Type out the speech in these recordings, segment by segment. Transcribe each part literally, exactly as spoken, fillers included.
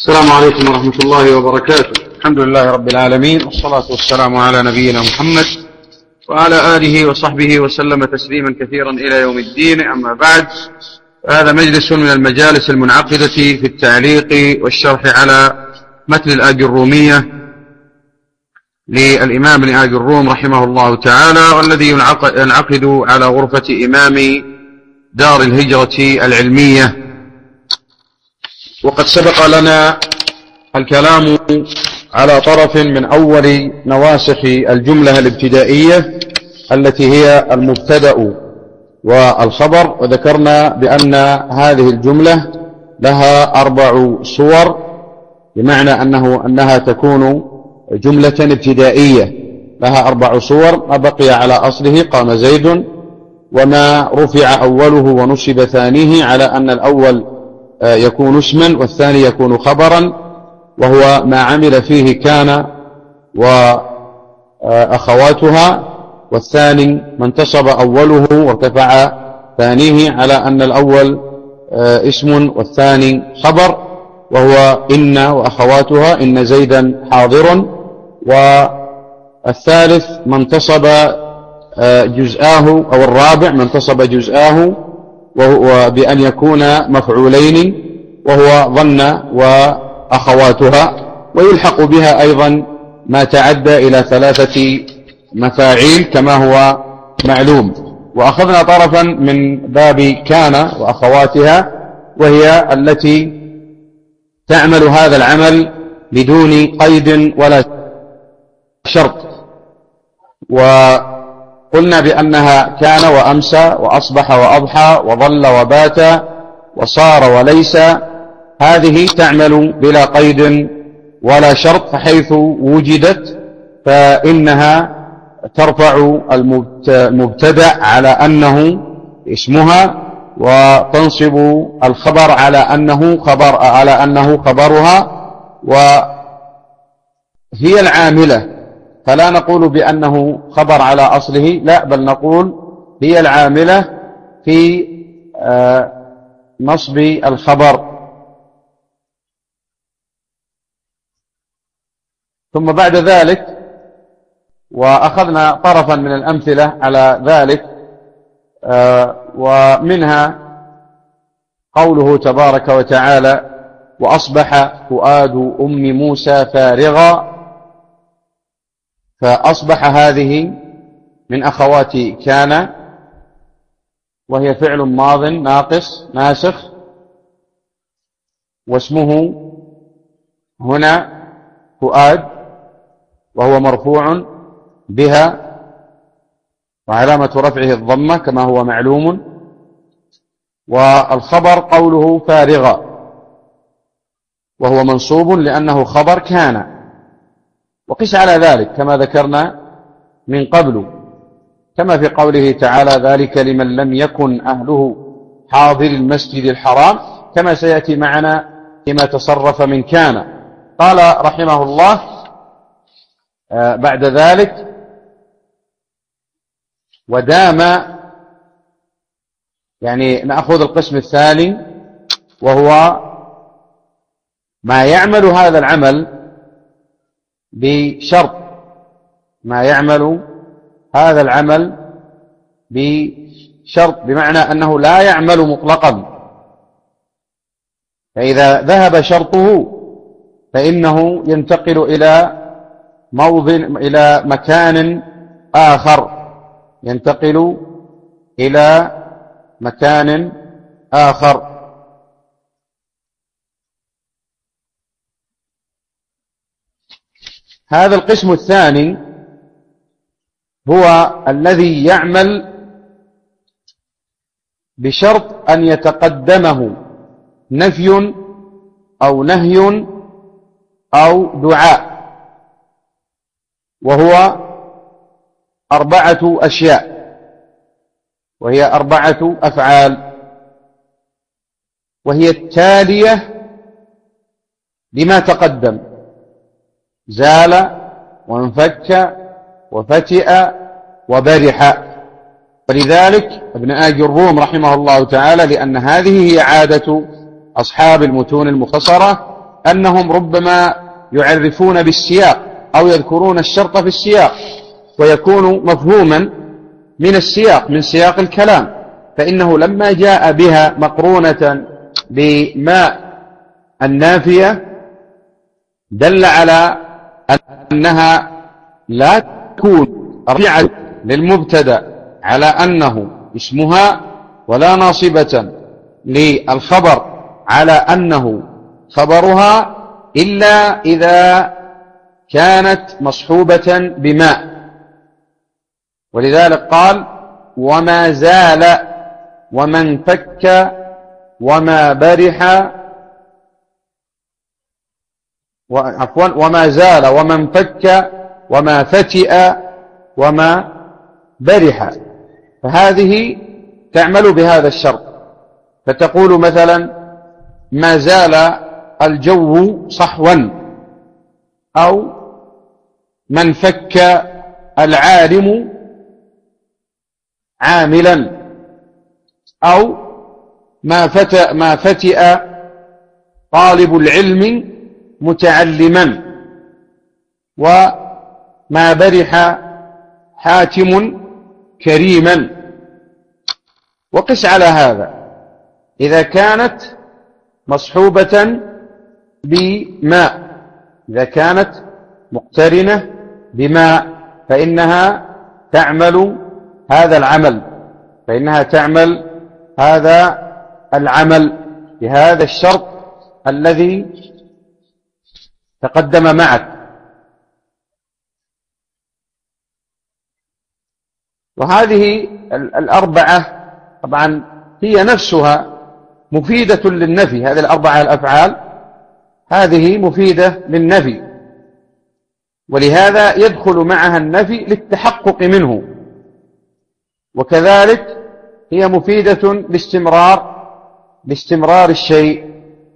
السلام عليكم ورحمة الله وبركاته. الحمد لله رب العالمين، والصلاة والسلام على نبينا محمد وعلى آله وصحبه وسلم تسليما كثيرا إلى يوم الدين. أما بعد، هذا مجلس من المجالس المنعقدة في التعليق والشرح على متن الآجرومية للإمام ابن آجروم رحمه الله تعالى، والذي ينعقد على غرفة إمام دار الهجرة العلمية. وقد سبق لنا الكلام على طرف من أول نواسخ الجملة الابتدائية التي هي المبتدأ والخبر، وذكرنا بأن هذه الجملة لها أربع صور، بمعنى أنه أنها تكون جملة ابتدائية لها أربع صور: ما بقي على أصله قام زيد، وما رفع أوله ونصب ثانيه على أن الأول يكون اسما والثاني يكون خبرا، وهو ما عمل فيه كان وأخواتها، والثاني ما انتصب أوله وارتفع ثانيه على أن الأول اسم والثاني خبر، وهو إن وأخواتها إن زيدا حاضر. والثالث ما انتصب جزآه، أو الرابع ما انتصب جزآه وهو بأن يكون مفعولين، وهو ظن وأخواتها، ويلحق بها أيضا ما تعدى إلى ثلاثة مفاعيل كما هو معلوم. وأخذنا طرفا من باب كان وأخواتها، وهي التي تعمل هذا العمل بدون قيد ولا شرط، وقلنا بأنها كان وأمسى وأصبح وأضحى وظل وبات وصار وليس، هذه تعمل بلا قيد ولا شرط، فحيث وجدت فإنها ترفع المبتدأ على أنه اسمها، وتنصب الخبر على أنه خبر على أنه خبرها، وهي العاملة. فلا نقول بأنه خبر على أصله، لا، بل نقول هي العاملة في نصب الخبر. ثم بعد ذلك، وأخذنا طرفا من الأمثلة على ذلك، ومنها قوله تبارك وتعالى: وأصبح فؤاد أم موسى فارغا. فأصبح هذه من أخوات كان، وهي فعل ماض ناقص ناسخ، واسمه هنا فؤاد، وهو مرفوع بها، وعلامة رفعه الضمة كما هو معلوم. والخبر قوله فارغا، وهو منصوب لأنه خبر كان. وقس على ذلك كما ذكرنا من قبل، كما في قوله تعالى: ذلك لمن لم يكن أهله حاضر المسجد الحرام، كما سيأتي معنا فيما تصرف من كان. قال رحمه الله بعد ذلك: ودام، يعني نأخذ القسم الثاني، وهو ما يعمل هذا العمل بشرط، ما يعمل هذا العمل بشرط، بمعنى أنه لا يعمل مطلقا، فإذا ذهب شرطه فإنه ينتقل إلى موضع، إلى مكان آخر، ينتقل إلى مكان آخر. هذا القسم الثاني هو الذي يعمل بشرط أن يتقدمه نفي أو نهي أو دعاء، وهو أربعة أشياء، وهي أربعة أفعال، وهي التالية لما تقدم: زال وانفك وفتئ وبرح. ولذلك ابن آجروم رحمه الله تعالى، لأن هذه هي عادة أصحاب المتون المختصرة، أنهم ربما يعرفون بالسياق أو يذكرون الشرط في السياق ويكون مفهوما من السياق، من سياق الكلام، فإنه لما جاء بها مقرونة بما النافية دل على أنها لا تكون رفعة للمبتدأ على أنه اسمها، ولا ناصبة للخبر على أنه خبرها، إلا إذا كانت مصحوبة بماء. ولذلك قال وما زال وما انفك وما برح، عفوا وما زال وما انفك وما فتئ وما برح، فهذه تعمل بهذا الشرط. فتقول مثلا ما زال الجو صحوا، أو ما انفك العالم عاملا، أو ما فتئ, ما فتئ طالب العلم متعلما، وما برح حاتم كريما. وقس على هذا إذا كانت مصحوبة بماء، إذا كانت مقترنة بماء فإنها تعمل هذا العمل، فإنها تعمل هذا العمل بهذا الشرط الذي تقدم معك. وهذه الأربعة طبعا هي نفسها مفيدة للنفي، هذه الأربعة الأفعال هذه مفيدة للنفي، ولهذا يدخل معها النفي للتحقق منه، وكذلك هي مفيدة لاستمرار لاستمرار الشيء.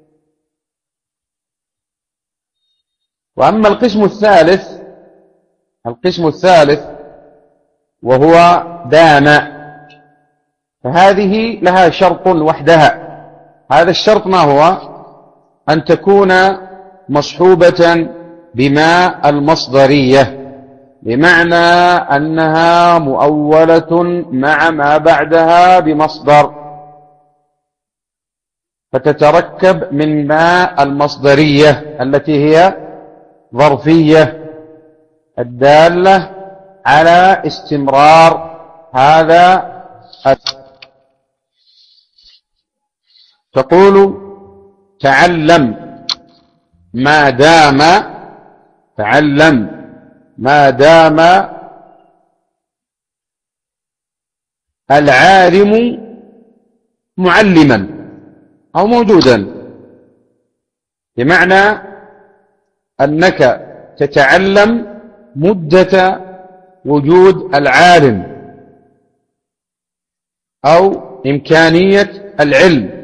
وأما القسم الثالث القسم الثالث وهو دام، فهذه لها شرط وحدها. هذا الشرط ما هو؟ أن تكون مصحوبة بما المصدرية، بمعنى أنها مؤولة مع ما بعدها بمصدر، فتتركب من ما المصدرية التي هي ظرفية الدالة على استمرار هذا. تقول تعلم ما دام تعلم ما دام العالم معلما أو موجودا، بمعنى أنك تتعلم مدة وجود العالم أو إمكانية العلم.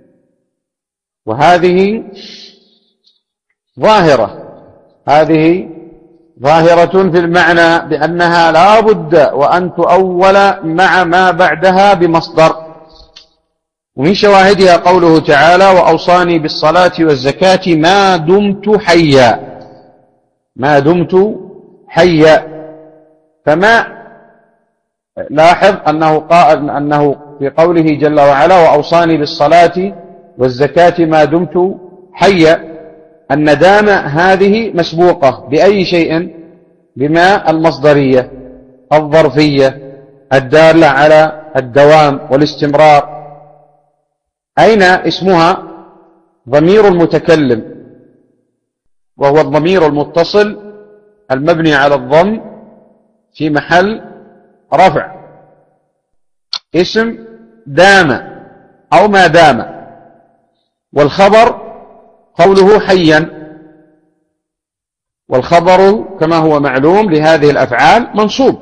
وهذه ظاهرة هذه ظاهرة في المعنى بأنها لا بد وأن تؤول مع ما بعدها بمصدر. ومن شواهدها قوله تعالى وأوصاني بالصلاة والزكاة ما دمت حيا، ما دمت حيا. فما لاحظ أنه قال أنه في قوله جل وعلا وأوصاني بالصلاة والزكاة ما دمت حيا، أن دام هذه مسبوقة بأي شيء؟ بما المصدرية الظرفية الدالة على الدوام والاستمرار. أين اسمها؟ ضمير المتكلم، وهو الضمير المتصل المبني على الضم في محل رفع، اسم دام أو ما دام. والخبر قوله حيا، والخبر كما هو معلوم لهذه الأفعال منصوب.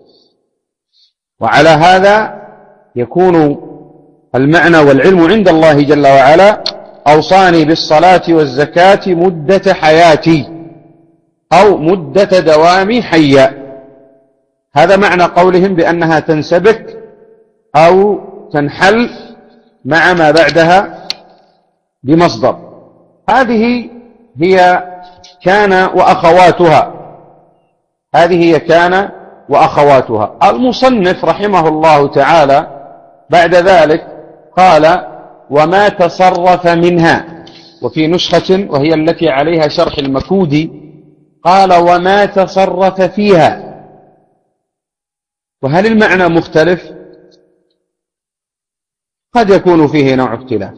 وعلى هذا يكون المعنى والعلم عند الله جل وعلا أوصاني بالصلاة والزكاة مدة حياتي أو مدة دوامي حيا. هذا معنى قولهم بأنها تنسبك أو تنحل مع ما بعدها بمصدر. هذه هي كان وأخواتها، هذه هي كان وأخواتها. المصنف رحمه الله تعالى بعد ذلك قال وما تصرف منها، وفي نسخة وهي التي عليها شرح المكودي قال وما تصرف فيها. وهل المعنى مختلف؟ قد يكون فيه نوع اختلاف.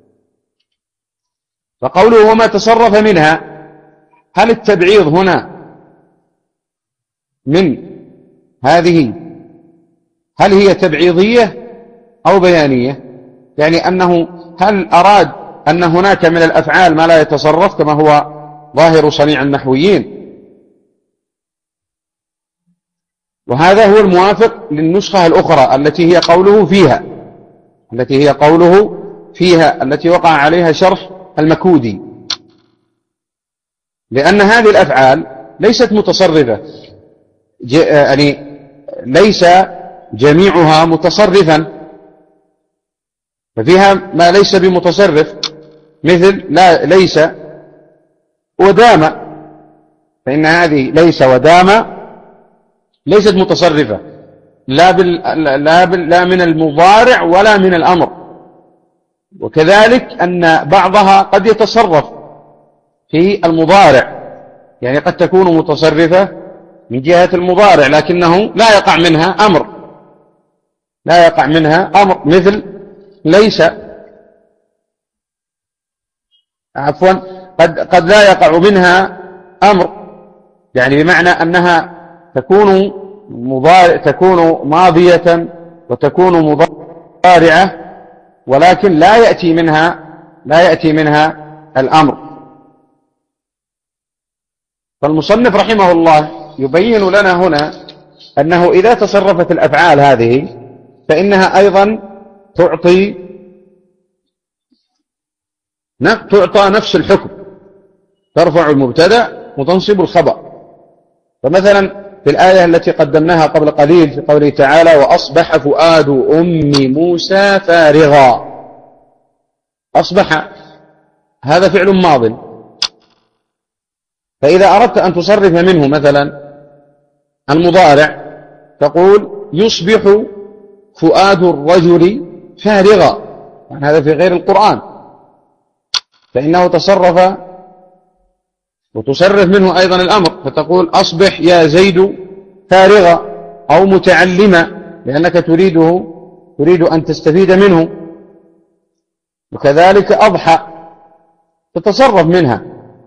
فقوله وما تصرف منها، هل التبعيض هنا من هذه هل هي تبعيضية أو بيانية؟ يعني أنه هل أراد أن هناك من الأفعال ما لا يتصرف كما هو ظاهر صنيع النحويين؟ وهذا هو الموافق للنسخة الأخرى التي هي قوله فيها التي هي قوله فيها التي وقع عليها شرح المكودي، لأن هذه الأفعال ليست متصرفة، يعني ليس جميعها متصرفا، ففيها ما ليس بمتصرف مثل لا ليس ودام، فإن هذه ليس ودام ليست متصرفة لا, بال... لا, بال... لا من المضارع ولا من الأمر. وكذلك أن بعضها قد يتصرف في المضارع، يعني قد تكون متصرفة من جهة المضارع لكنه لا يقع منها أمر لا يقع منها أمر مثل ليس عفوا قد, قد لا يقع منها أمر، يعني بمعنى أنها تكون مضارع تكون ماضية وتكون مضارعة، ولكن لا يأتي منها لا يأتي منها الأمر. فالمصنف رحمه الله يبين لنا هنا أنه إذا تصرفت الأفعال هذه فإنها أيضا تعطي تعطى نفس الحكم، ترفع المبتدأ وتنصب الخبر. فمثلا في الآية التي قدمناها قبل قليل في قوله تعالى وأصبح فؤاد أم موسى فارغا، أصبح هذا فعل ماض، فإذا أردت أن تصرف منه مثلا المضارع تقول يصبح فؤاد الرجل فارغا، يعني هذا في غير القرآن، فإنه تصرف وتصرف منه أيضا الأمر، فتقول أصبح يا زيد فارغا أو متعلما، لأنك تريده تريد أن تستفيد منه. وكذلك أضحى تتصرف منها.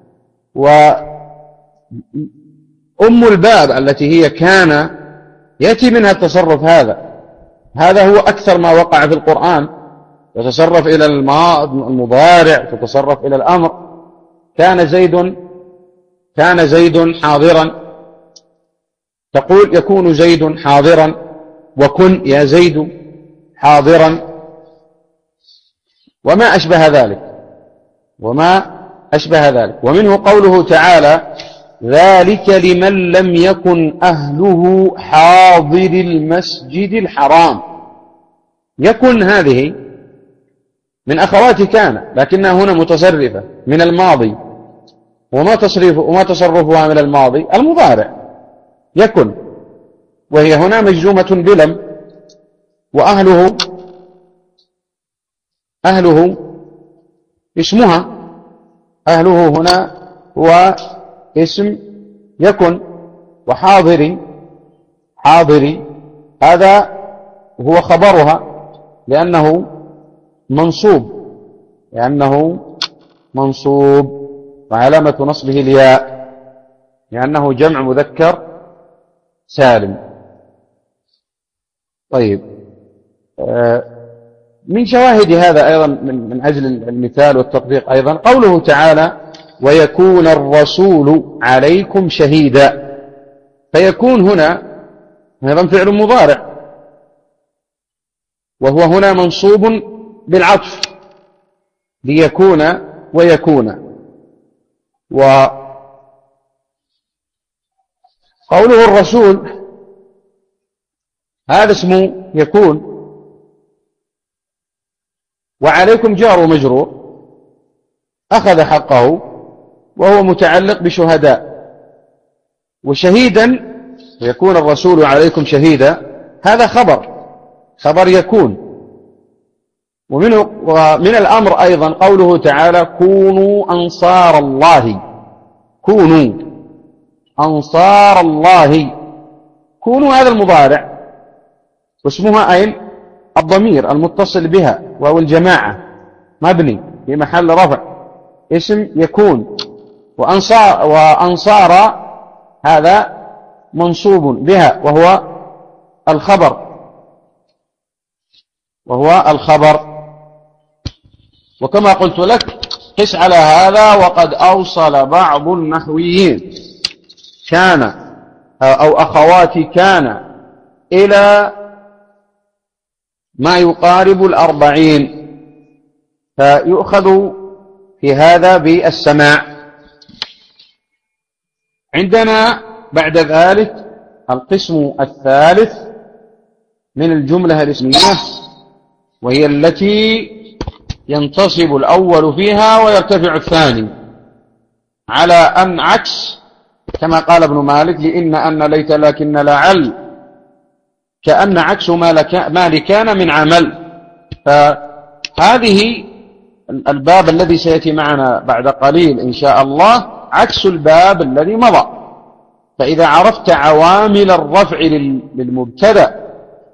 وأم الباب التي هي كان يأتي منها التصرف هذا هذا هو أكثر ما وقع في القرآن، تتصرف إلى المضارع، تتصرف إلى الأمر. كان زيد كان زيد حاضرا، تقول يكون زيد حاضرا، وكن يا زيد حاضرا، وما أشبه ذلك وما أشبه ذلك. ومنه قوله تعالى ذلك لمن لم يكن أهله حاضر المسجد الحرام. يكن هذه من أخوات كان، لكنها هنا متصرفة من الماضي، وما تصرف وما تصرفها من الماضي المضارع يكن، وهي هنا مجزومة بلم، وأهله أهله اسمها، أهله هنا هو اسم يكن، وحاضري حاضري هذا هو خبرها لأنه منصوب لأنه منصوب وعلامة نصبه الياء لأنه جمع مذكر سالم. طيب، من شواهد هذا أيضا من أجل المثال والتطبيق أيضا قوله تعالى ويكون الرسول عليكم شهيدا. فيكون هنا أيضا فعل مضارع، وهو هنا منصوب بالعطف ليكون ويكون. وقوله الرسول هذا اسمه يكون، وعليكم جار ومجرور، أخذ حقه وهو متعلق بشهداء. وشهيدا يكون الرسول عليكم شهيدا، هذا خبر خبر يكون. ومنه ومن الأمر أيضا قوله تعالى كونوا أنصار الله، كونوا أنصار الله، كونوا هذا المضارع واسمها أين؟ الضمير المتصل بها وهو الجماعة، مبني في محل رفع اسم يكون. وأنصار, وأنصار هذا منصوب بها وهو الخبر وهو الخبر. وكما قلت لك قس على هذا، وقد أوصل بعض النحويين كان أو أخوات كان إلى ما يقارب الأربعين، فيؤخذ في هذا بالسماع. عندنا بعد ذلك القسم الثالث من الجملة الاسمية، وهي التي ينتصب الأول فيها ويرتفع الثاني، على أن عكس كما قال ابن مالك لإن أن ليت لكن لعل، كأن عكس ما لكان من عمل. فهذه الباب الذي سيأتي معنا بعد قليل إن شاء الله عكس الباب الذي مضى. فإذا عرفت عوامل الرفع للمبتدأ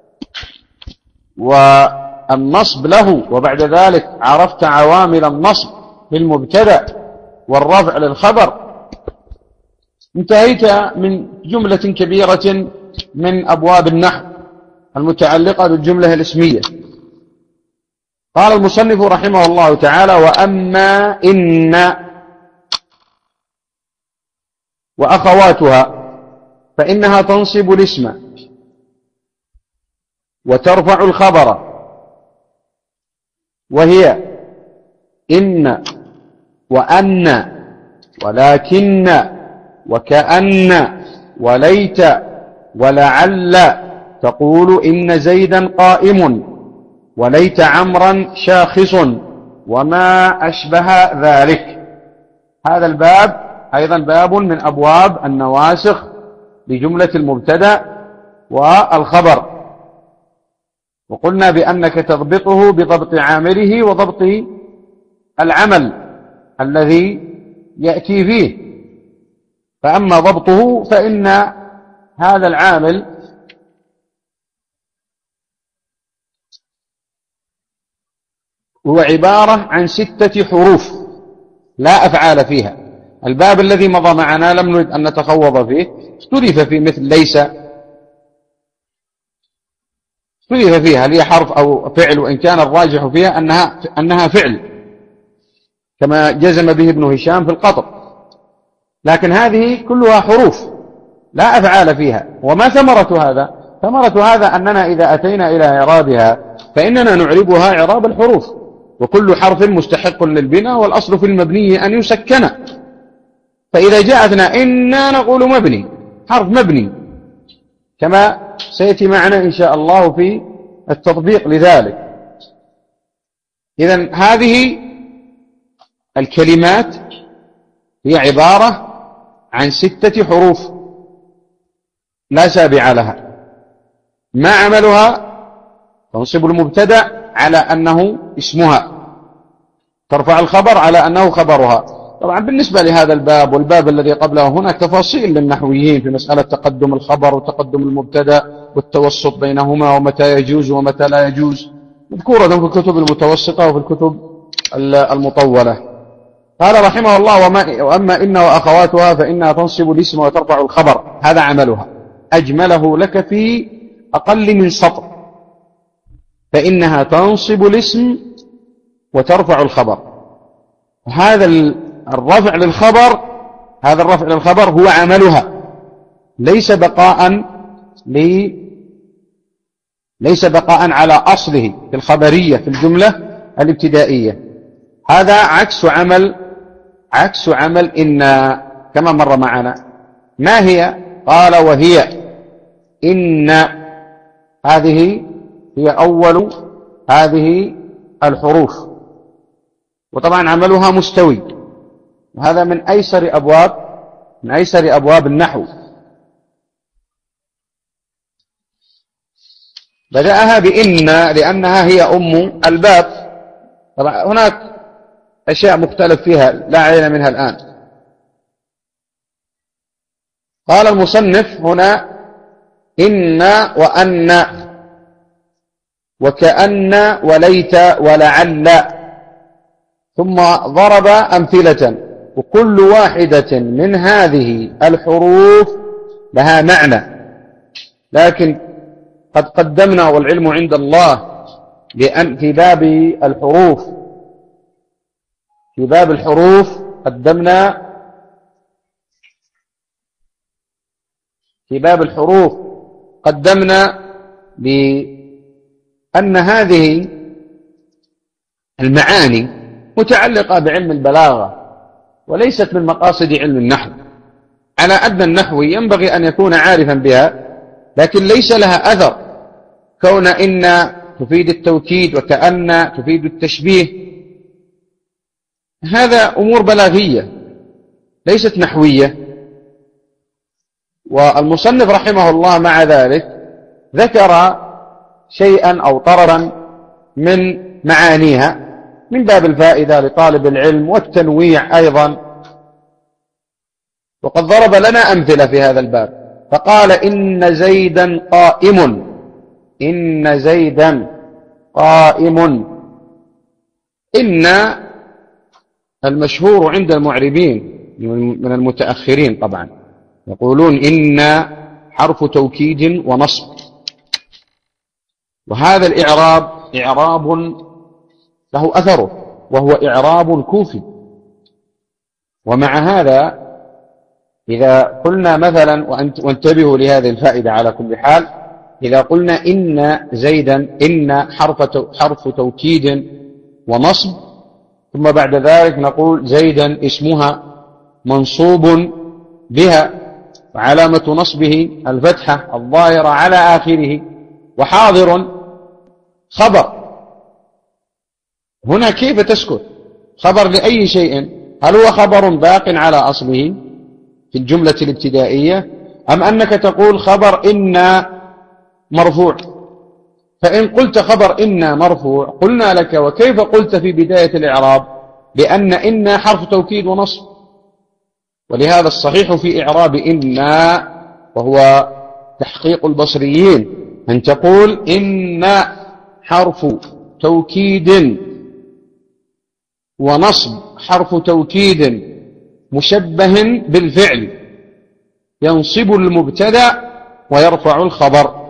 والنصب له، وبعد ذلك عرفت عوامل النصب للمبتدأ والرفع للخبر، انتهيت من جملة كبيرة من أبواب النحو المتعلقة بالجملة الاسمية. قال المصنف رحمه الله تعالى وأما إن وأخواتها فإنها تنصب الاسم وترفع الخبر، وهي إن وأن ولكن وكأن وليت ولعل. تقول إن زيدا قائم وليت عمرا شاخص وما أشبه ذلك. هذا الباب أيضا باب من أبواب النواسخ لجملة المبتدأ والخبر. وقلنا بأنك تضبطه بضبط عامله وضبط العمل الذي يأتي فيه. فأما ضبطه فإن هذا العامل هو عبارة عن ستة حروف لا أفعال فيها. الباب الذي مضى معنا لم نريد أن نتخوض فيه، اختلف في مثل ليس، اختلف فيها هل هي حرف أو فعل، وإن كان الراجح فيها أنها, أنها فعل كما جزم به ابن هشام في القطر، لكن هذه كلها حروف لا أفعال فيها. وما ثمرة هذا؟ ثمرة هذا أننا إذا أتينا إلى إعرابها فإننا نعربها إعراب الحروف، وكل حرف مستحق للبناء، والأصل في المبني أن يسكن. فإذا جاءتنا إنا نقول مبني، حرف مبني، كما سيأتي معنا إن شاء الله في التطبيق لذلك. إذن هذه الكلمات هي عبارة عن ستة حروف لا سابع لها. ما عملها؟ تنصب المبتدأ على أنه اسمها، ترفع الخبر على أنه خبرها. طبعا بالنسبة لهذا الباب والباب الذي قبله هناك تفاصيل للنحويين في مسألة تقدم الخبر وتقدم المبتدأ والتوسط بينهما ومتى يجوز ومتى لا يجوز، مذكورة في الكتب المتوسطة وفي الكتب المطولة. قال رحمه الله وأما إن وأخواتها فإنها تنصب الاسم وترفع الخبر، هذا عملها. أجمله لك في أقل من سطر، فإنها تنصب الاسم وترفع الخبر. هذا الرفع للخبر، هذا الرفع للخبر هو عملها، ليس بقاء لي ليس بقاء على أصله في الخبرية في الجملة الابتدائية. هذا عكس عمل عكس عمل إن كما مر معنا. ما هي؟ قال وهي إن، هذه هي أول هذه الحروف، وطبعا عملها مستوي، وهذا من أيسر أبواب من أيسر أبواب النحو. بدأها بإن لأنها هي أم الباب. طبعا هناك أشياء مختلف فيها لا علينا منها الآن. قال المصنف هنا إن وأن وكأن وليت ولعل، ثم ضرب أمثلة، وكل واحدة من هذه الحروف لها معنى، لكن قد قدمنا والعلم عند الله بأن في باب الحروف في باب الحروف قدمنا في باب الحروف قدمنا بأن هذه المعاني متعلقة بعلم البلاغة وليست من مقاصد علم النحو. على أدنى النحوي ينبغي أن يكون عارفا بها، لكن ليس لها أثر كون إن تفيد التوكيد وكأن تفيد التشبيه. هذا أمور بلاغية ليست نحوية. والمصنف رحمه الله مع ذلك ذكر شيئا أو طررا من معانيها من باب الفائدة لطالب العلم والتنويع أيضا، وقد ضرب لنا أمثلة في هذا الباب. فقال إن زيدا قائم، إن زيدا قائم. إن المشهور عند المعربين من المتأخرين طبعا يقولون إن حرف توكيد ونصب، وهذا الإعراب إعراب له أثره وهو إعراب كوفي. ومع هذا إذا قلنا مثلا، وانتبهوا لهذه الفائدة على كل حال، إذا قلنا إن زيدا إن حرف حرف توكيد ونصب، ثم بعد ذلك نقول زيدا اسمها منصوب بها وعلامة نصبه الفتحة الظاهرة على آخره، وحاضر خبر. هنا كيف تسكت؟ خبر لأي شيء؟ هل هو خبر باق على أصله في الجملة الابتدائية، أم أنك تقول خبر إن مرفوع؟ فإن قلت خبر إن مرفوع قلنا لك وكيف قلت في بداية الإعراب بأن إن حرف توكيد ونصب؟ ولهذا الصحيح في إعراب إن، وهو تحقيق البصريين، أن تقول إن حرف توكيد ونصب حرف توكيد مشبه بالفعل ينصب المبتدأ ويرفع الخبر.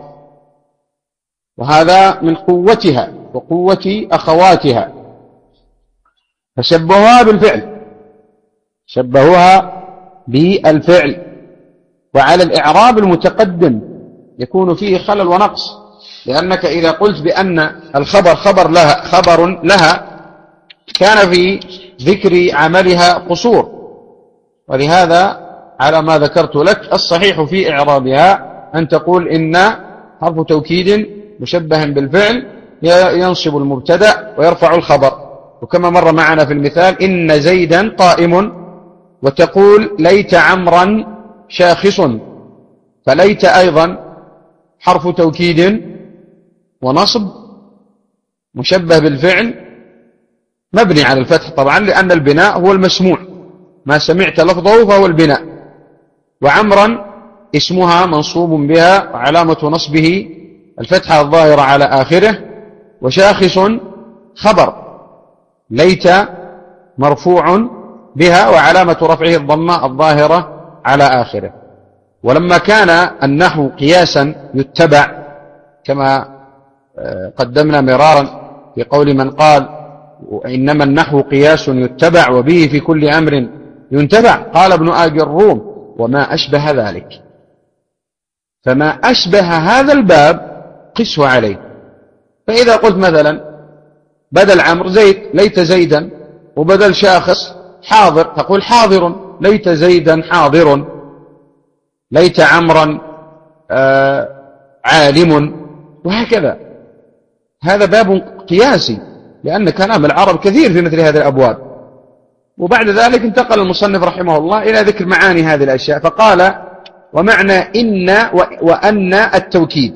وهذا من قوتها وقوة أخواتها، فشبهوها بالفعل شبهوها بالفعل. وعلى الإعراب المتقدم يكون فيه خلل ونقص، لأنك إذا قلت بأن الخبر خبر لها خبر لها كان في ذكر عملها قصور. ولهذا على ما ذكرت لك الصحيح في إعرابها أن تقول إن حرف توكيد مشبه بالفعل ينصب المبتدأ ويرفع الخبر. وكما مر معنا في المثال إن زيدا قائم، وتقول ليت عمرا شاخص، فليت أيضا حرف توكيد ونصب مشبه بالفعل مبني على الفتح طبعا، لأن البناء هو المسموع، ما سمعت لفظه فهو البناء. وعمرا اسمها منصوب بها وعلامة نصبه الفتحة الظاهرة على آخره. وشاخص خبر، ليت مرفوع بها وعلامة رفعه الضمة الظاهرة على آخره. ولما كان النحو قياسا يتبع كما قدمنا مرارا في قول من قال إنما النحو قياس يتبع وبه في كل أمر ينتبع، قال ابن آج الروم وما أشبه ذلك. فما أشبه هذا الباب قسه عليه. فإذا قلت مثلا بدل عمرو زيد ليت زيدا، وبدل شاخص حاضر تقول حاضر، ليت زيدا حاضر، ليت عمرا آه عالم، وهكذا. هذا باب قياسي، لأن كلام العرب كثير في مثل هذه الأبواب. وبعد ذلك انتقل المصنف رحمه الله إلى ذكر معاني هذه الأشياء، فقال: ومعنى إن وأن التوكيد.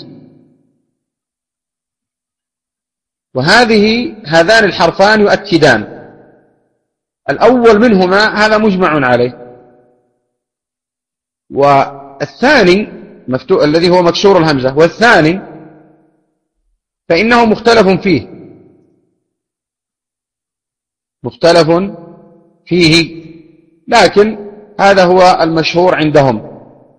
وهذه هذان الحرفان يؤكدان. الأول منهما هذا مجمع عليه، والثاني مفتوح الذي هو مكسور الهمزة، والثاني فإنه مختلف فيه مختلف فيه لكن هذا هو المشهور عندهم.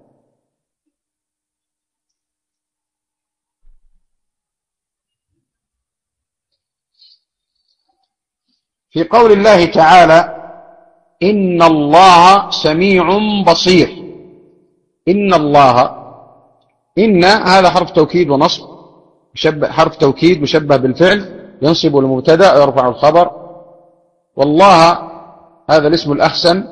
في قول الله تعالى: إن الله سميع بصير. إن الله، إن هذا حرف توكيد ونصب، مشبه حرف توكيد مشبه بالفعل، ينصب المبتدأ ويرفع الخبر. والله هذا الاسم الأحسن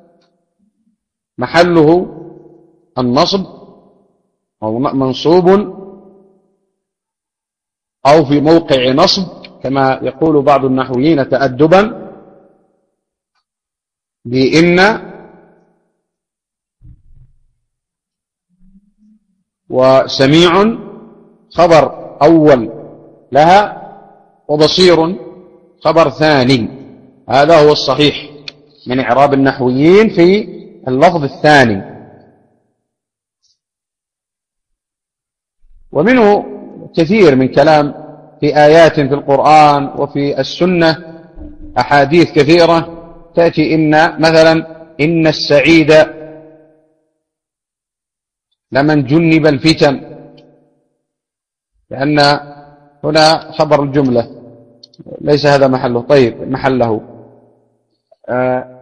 محله النصب أو منصوب أو في موقع نصب كما يقول بعض النحويين تأدبا بإن، وسميع خبر أول لها، وبصير خبر ثاني. هذا هو الصحيح من إعراب النحويين في اللفظ الثاني. ومنه كثير من كلام في آيات في القرآن وفي السنة، أحاديث كثيرة تأتي إن، مثلا: إن السعيد لمن جنب الفتن، لأن هنا خبر الجملة ليس هذا محله. طيب، محله آه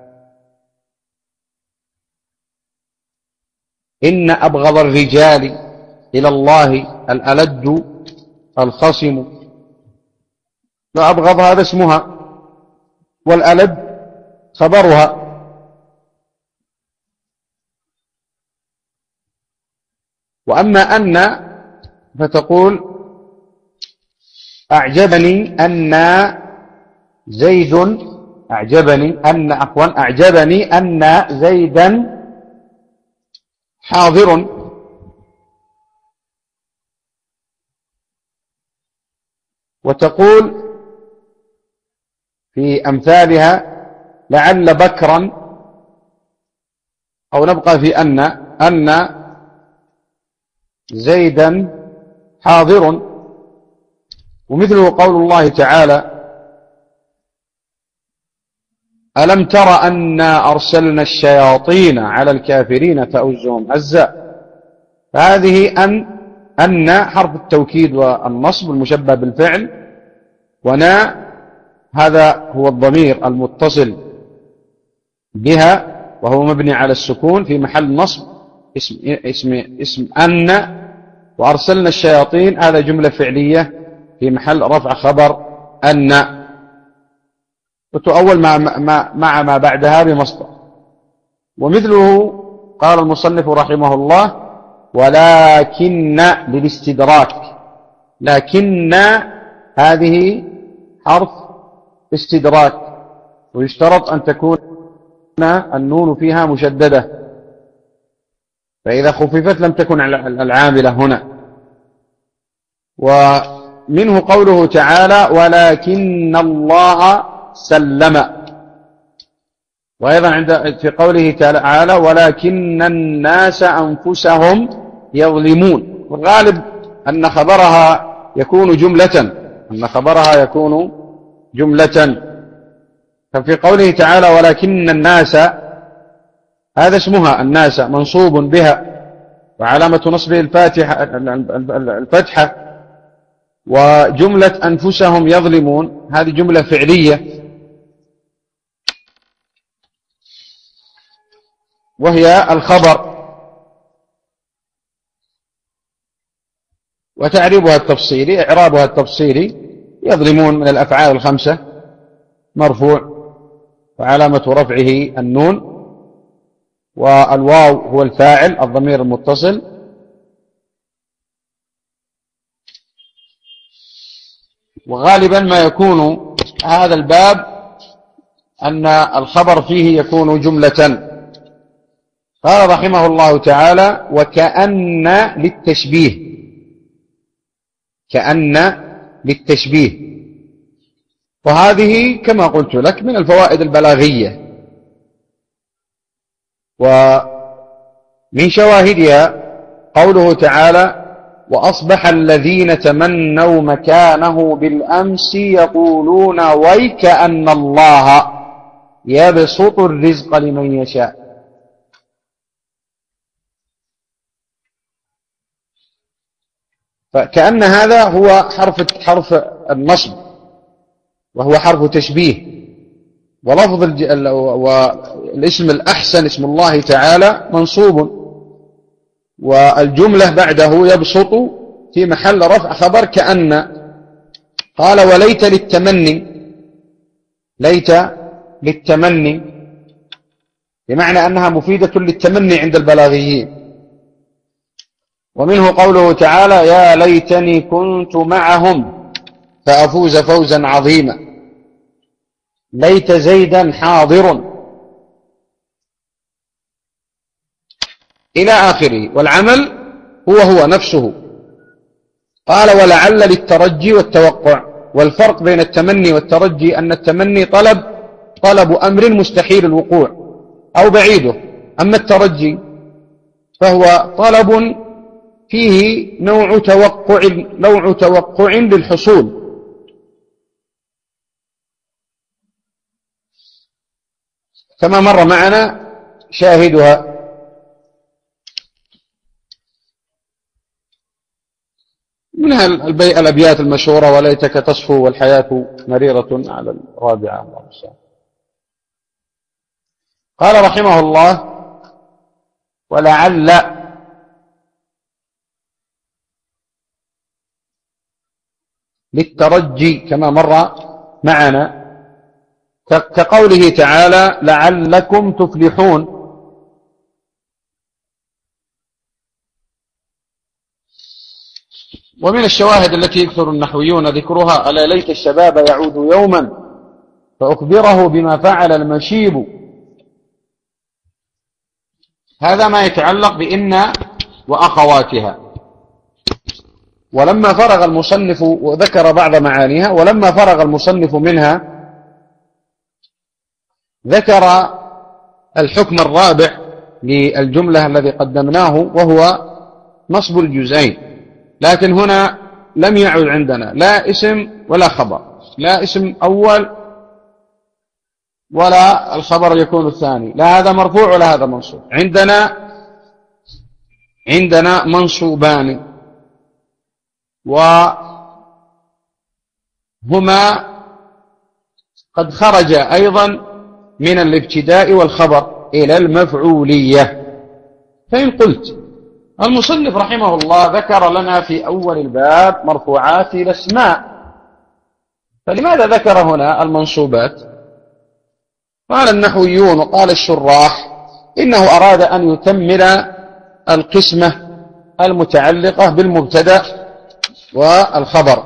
إن أبغض الرجال إلى الله الألد الخصم. لا، أبغض هذا اسمها، والألد خبرها. وأما أن فتقول: أعجبني أن زيد أعجبني أن عفوا أعجبني أن زيدا حاضر. وتقول في أمثالها: لعل بكرا، أو نبقى في أن أن زيدا حاضر. ومثله قول الله تعالى: ألم تر أنا أرسلنا الشياطين على الكافرين تؤزهم أزا. فهذه أن أن حرف التوكيد والنصب المشبه بالفعل، ونا هذا هو الضمير المتصل بها وهو مبني على السكون في محل نصب اسم, اسم, اسم أن. وأرسلنا الشياطين هذا جملة فعلية في محل رفع خبر أن، وتؤول مع ما, مع ما بعدها بمصدر. ومثله قال المصنف رحمه الله: ولكن للاستدراك. لكن هذه حرف استدراك، ويشترط أن تكون النون فيها مشددة، فإذا خففت لم تكن العاملة هنا. ومنه قوله تعالى: ولكن الله سلم. وأيضا عند في قوله تعالى: ولكن الناس أنفسهم يظلمون. والغالب أن خبرها يكون جملة أن خبرها يكون جملة. ففي قوله تعالى: ولكن الناس، هذا اسمها الناس منصوب بها، وعلامة نصبه الفاتحة الفتحة. وجملة أنفسهم يظلمون هذه جملة فعلية، وهي الخبر. وتعريبها التفصيلي إعرابها التفصيلي: يظلمون من الأفعال الخمسة، مرفوع وعلامة رفعه النون، والواو هو الفاعل الضمير المتصل، وغالبا ما يكون هذا الباب أن الخبر فيه يكون جملة. قال رحمه الله تعالى: وكأن للتشبيه، كأن للتشبيه، وهذه كما قلت لك من الفوائد البلاغية، ومن شواهدها قوله تعالى: وأصبح الذين تمنوا مكانه بالأمس يقولون ويكأن الله يبسط الرزق لمن يشاء. فكأن هذا هو حرف حرف النصب، وهو حرف تشبيه، ولفظ والاسم الأحسن اسم الله تعالى منصوب، والجملة بعده يبسط في محل رفع خبر كأن. قال: وليت للتمني، ليت للتمني بمعنى أنها مفيدة للتمني عند البلاغيين. ومنه قوله تعالى: يا ليتني كنت معهم فأفوز فوزا عظيما. ليت زيدا حاضر إلى آخره، والعمل هو هو نفسه. قال: ولعل للترجي والتوقع. والفرق بين التمني والترجي أن التمني طلب طلب أمر مستحيل الوقوع أو بعيده، أما الترجي فهو طلب فيه نوع توقع نوع توقع للحصول. كما مر معنا شاهدها: منها الأبيات المشهورة: وليتك تصفو والحياة مريرة على الرابعة. الله المستعان. قال رحمه الله: ولعل للترجي كما مر معنا، كقوله تعالى: لعلكم تفلحون. ومن الشواهد التي يكثر النحويون ذكرها: ألا ليت الشباب يعود يوما فأخبره بما فعل المشيب. هذا ما يتعلق بإن وأخواتها. ولما فرغ المصنف وذكر بعض معانيها، ولما فرغ المصنف منها ذكر الحكم الرابع للجملة الذي قدمناه، وهو نصب الجزئين. لكن هنا لم يعد عندنا لا اسم ولا خبر، لا اسم أول ولا الخبر يكون الثاني، لا هذا مرفوع ولا هذا منصوب. عندنا عندنا منصوبان، وهما قد خرج أيضا من الابتداء والخبر إلى المفعولية. فإن قلت المصنف رحمه الله ذكر لنا في أول الباب مرفوعات الأسماء، فلماذا ذكر هنا المنصوبات؟ قال النحويون وقال الشراح: إنه أراد أن يكمل القسمة المتعلقة بالمبتدأ والخبر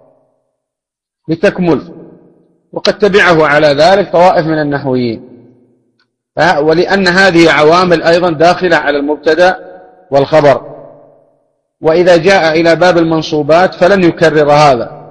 لتكمل، وقد تبعه على ذلك طوائف من النحويين، ولأن هذه عوامل أيضا داخلة على المبتدأ والخبر. وإذا جاء إلى باب المنصوبات فلن يكرر هذا.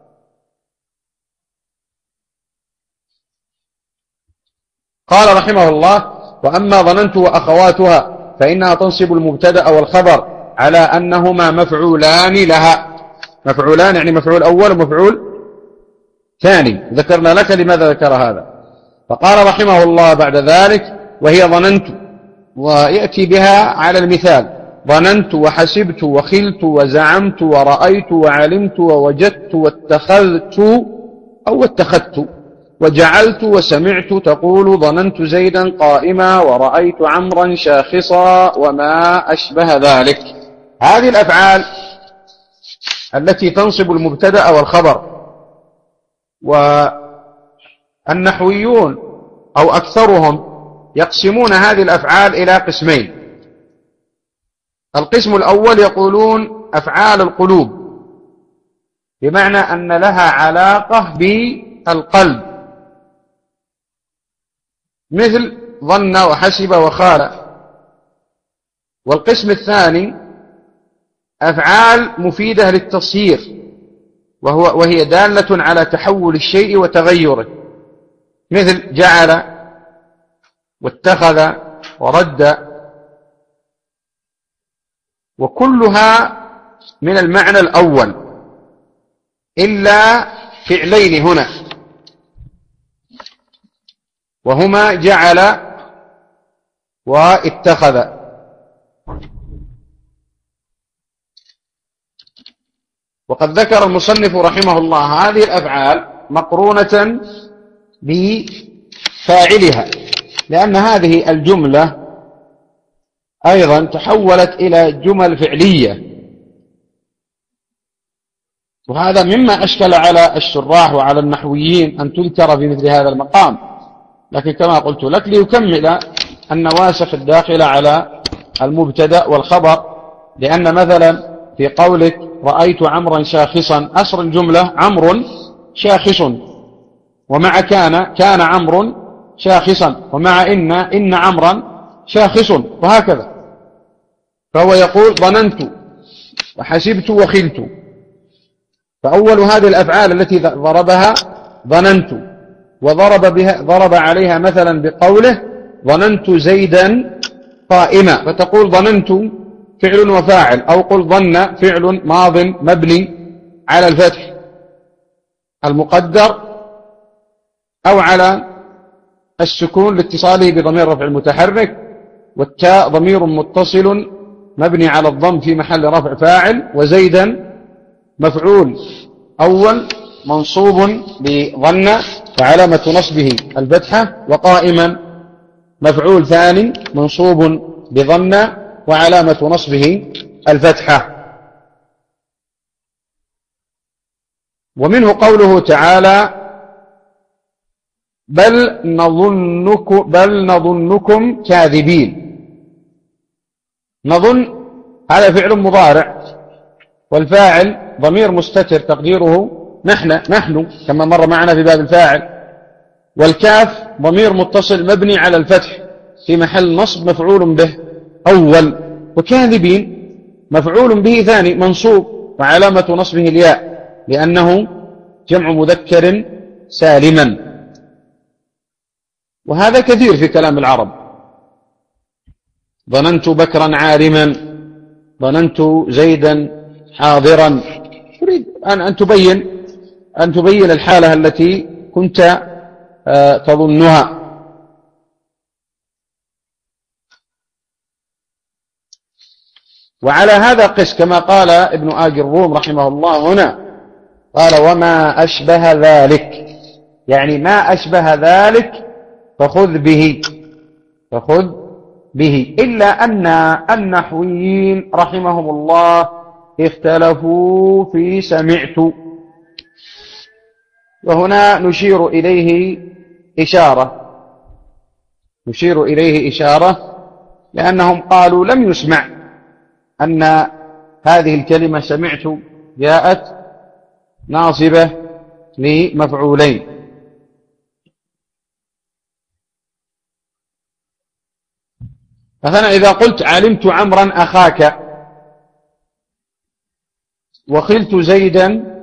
قال رحمه الله: وأما ظننت وأخواتها فإنها تنصب المبتدأ والخبر على أنهما مفعولان لها. مفعولان يعني مفعول أول ومفعول ثاني. ذكرنا لك لماذا ذكر هذا. فقال رحمه الله بعد ذلك: وهي ظننت، ويأتي بها على المثال: ظننت وحسبت وخلت وزعمت ورأيت وعلمت ووجدت واتخذت أو اتخذت وجعلت وسمعت تقول ظننت زيدا قائما ورأيت عمرا شاخصا وما أشبه ذلك. هذه الأفعال التي تنصب المبتدأ والخبر، والنحويون أو أكثرهم يقسمون هذه الأفعال إلى قسمين. القسم الأول يقولون أفعال القلوب، بمعنى أن لها علاقة بالقلب، مثل ظن وحسب وخال. والقسم الثاني أفعال مفيدة للتصيير، وهو وهي دالة على تحول الشيء وتغيره، مثل جعل واتخذ ورد، وكلها من المعنى الأول إلا فعلين هنا، وهما جعل واتخذ. وقد ذكر المصنف رحمه الله هذه الأفعال مقرونة بفاعلها، لأن هذه الجملة أيضا تحولت إلى جمل فعلية، وهذا مما أشكل على الشراح وعلى النحويين أن تذكر في مثل هذا المقام. لكن كما قلت لك ليكمل النواسخ الداخلة على المبتدأ والخبر، لأن مثلا في قولك رأيت عمرا شاخصا، أصل الجملة عمرو شاخص، ومع كان كان عمرو شاخصا، ومع إن إن عمرا شاخص، وهكذا. فهو يقول ظننت وحسبت وخلت، فأول هذه الأفعال التي ضربها ظننت، وضرب بها ضرب عليها مثلا بقوله ظننت زيدا قائما، فتقول ظننت فعل وفاعل، أو قل ظن فعل ماض مبني على الفتح المقدر أو على السكون لاتصاله بضمير رفع المتحرك، والتاء ضمير متصل مبني على الضم في محل رفع فاعل، وزيدا مفعول أول منصوب بظن وعلامة نصبه الفتحة، وقائما مفعول ثاني منصوب بظن وعلامة نصبه الفتحة. ومنه قوله تعالى بل نظنكم, بل نظنكم كاذبين. نظن هذا فعل مضارع، والفاعل ضمير مستتر تقديره نحن نحن كما مر معنا في باب الفاعل، والكاف ضمير متصل مبني على الفتح في محل نصب مفعول به أول، وكاذبين مفعول به ثاني منصوب وعلامة نصبه الياء لأنه جمع مذكر سالما. وهذا كثير في كلام العرب، ظننت بكرا عالما، ظننت زيدا حاضرا، تريد أن تبين أن تبين الحالة التي كنت تظنها. وعلى هذا قس كما قال ابن آج الروم رحمه الله هنا، قال وما أشبه ذلك، يعني ما أشبه ذلك فخذ به فخذ به إلا أن النحويين رحمهم الله اختلفوا في سمعت، وهنا نشير إليه إشارة نشير إليه إشارة لأنهم قالوا لم يسمع أن هذه الكلمة سمعت جاءت ناصبة لمفعولين. مثلا إذا قلت علمت عمرا أخاك وخلت زيدا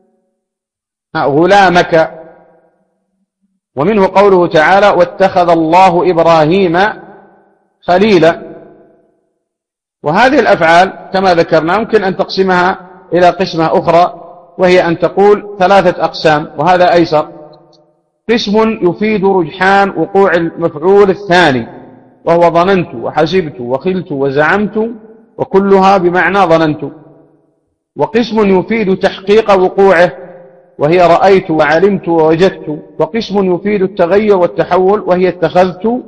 غلامك. ومنه قوله تعالى واتخذ الله إبراهيم خليلا. وهذه الأفعال كما ذكرنا ممكن أن تقسمها إلى قسمة أخرى، وهي أن تقول ثلاثة أقسام، وهذا أيسر. قسم يفيد رجحان وقوع المفعول الثاني، وهو ظننت وحسبت وخلت وزعمت، وكلها بمعنى ظننت. وقسم يفيد تحقيق وقوعه، وهي رأيت وعلمت ووجدت. وقسم يفيد التغير والتحول، وهي اتخذت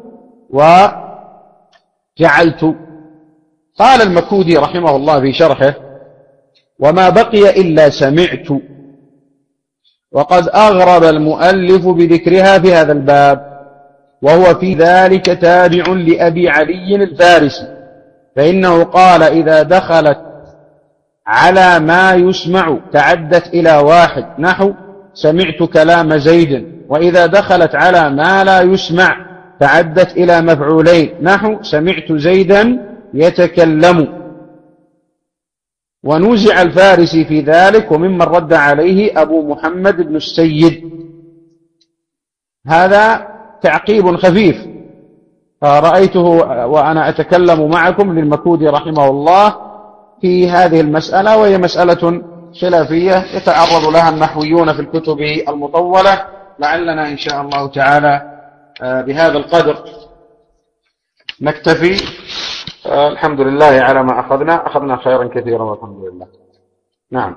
وجعلت. قال المكودي رحمه الله في شرحه وما بقي إلا سمعت، وقد أغرب المؤلف بذكرها في هذا الباب، وهو في ذلك تابع لأبي علي الفارسي، فإنه قال إذا دخلت على ما يسمع تعدت إلى واحد، نحو سمعت كلام زيد. وإذا دخلت على ما لا يسمع تعدت إلى مفعولين، نحو سمعت زيدا يتكلم، ونوزع الفارسي في ذلك، وممن رد عليه أبو محمد بن السيد. هذا تعقيب خفيف رأيته وأنا أتكلم معكم للمكودي رحمه الله في هذه المسألة، وهي مسألة خلافية يتعرض لها النحويون في الكتب المطولة. لعلنا إن شاء الله تعالى بهذا القدر نكتفي. الحمد لله على ما أخذنا، أخذنا خيرا كثيرا والحمد لله. نعم.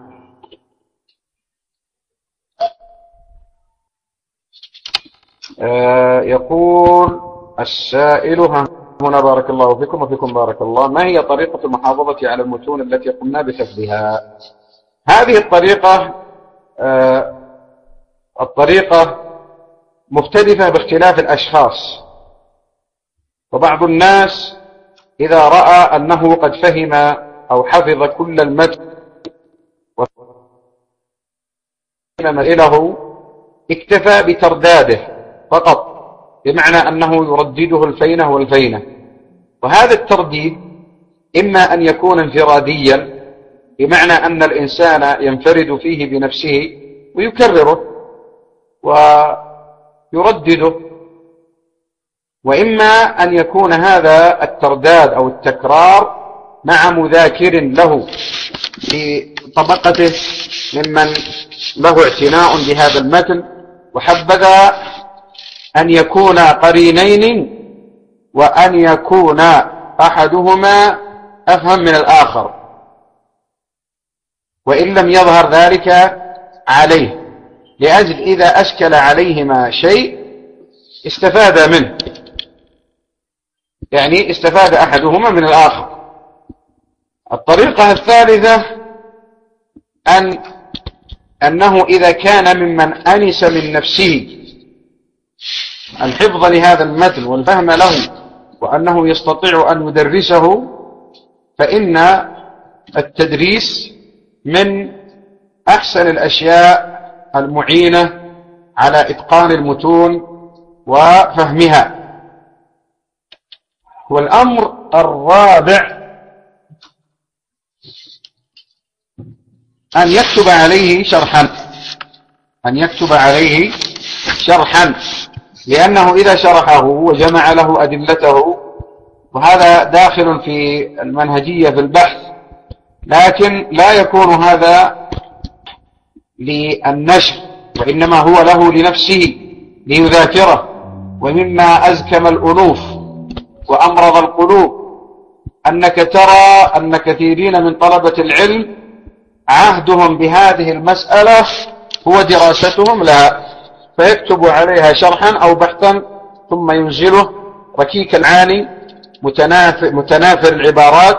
يقول السائل هنا بارك الله فيكم وفيكم بارك الله، ما هي طريقة المحافظة على المتون التي قمنا بحفظها؟ هذه الطريقة الطريقة مختلفة باختلاف الأشخاص، وبعض الناس إذا رأى أنه قد فهم أو حفظ كل المتن وإله اكتفى بترداده فقط، بمعنى أنه يردده الفينة والفينة. وهذا الترديد إما أن يكون انفراديا، بمعنى أن الإنسان ينفرد فيه بنفسه ويكرره ويردده، وإما أن يكون هذا الترداد أو التكرار مع مذاكر له في طبقته ممن له اعتناء بهذا المتن، وحبذا أن يكون قرينين، وأن يكون أحدهما أفهم من الآخر، وإن لم يظهر ذلك عليه، لأجل إذا أشكل عليهما شيء استفاد منه، يعني استفاد أحدهما من الآخر. الطريقة الثالثة أن أنه إذا كان ممن أنس من نفسه الحفظ لهذا المتن والفهم له، وأنه يستطيع أن يدرسه، فإن التدريس من أحسن الأشياء المعينة على إتقان المتون وفهمها. والأمر الرابع أن يكتب عليه شرحا أن يكتب عليه شرحا لأنه إذا شرحه وجمع له أدلته، وهذا داخل في المنهجية في البحث، لكن لا يكون هذا للنشر، وإنما هو له لنفسه ليذاكره. ومما أزكم الأنوف وأمرض القلوب أنك ترى أن كثيرين من طلبة العلم عهدهم بهذه المسألة هو دراستهم لها، فيكتب عليها شرحا أو بحثا ثم ينزله ركيك العاني متنافر, متنافر العبارات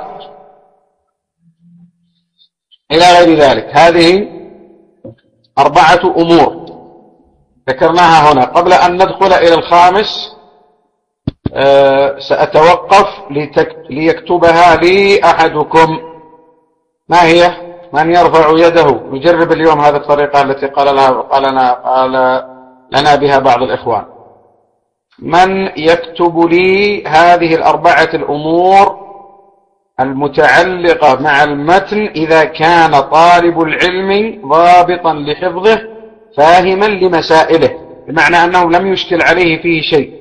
إلى غير ذلك. هذه أربعة أمور ذكرناها هنا. قبل أن ندخل إلى الخامس أه سأتوقف ليكتبها لي أحدكم. ما هي؟ من يرفع يده؟ نجرب اليوم هذه الطريقة التي قال, لها قال, لنا, قال لنا بها بعض الإخوان. من يكتب لي هذه الأربعة الأمور المتعلقة مع المتن إذا كان طالب العلم ضابطا لحفظه فاهما لمسائله، بمعنى أنه لم يشكل عليه فيه شيء.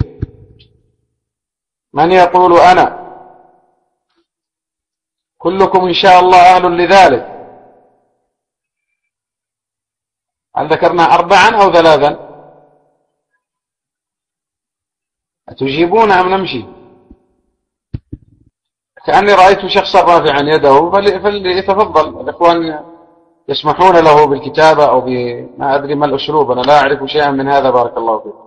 من يقول أنا؟ كلكم إن شاء الله أهل لذلك. هل ذكرنا أربعا أو ثلاثا؟ أتجيبون أم نمشي؟ كأني رأيت شخصا رافعا يده، فليتفضل. الإخوان يسمحون له بالكتابة أو بما أدري ما الأسلوب، أنا لا أعرف شيئا من هذا. بارك الله فيك.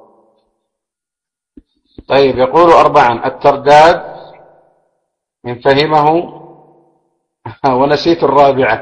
طيب، يقول أربعا: الترداد من فهمه ونسيت الرابعة.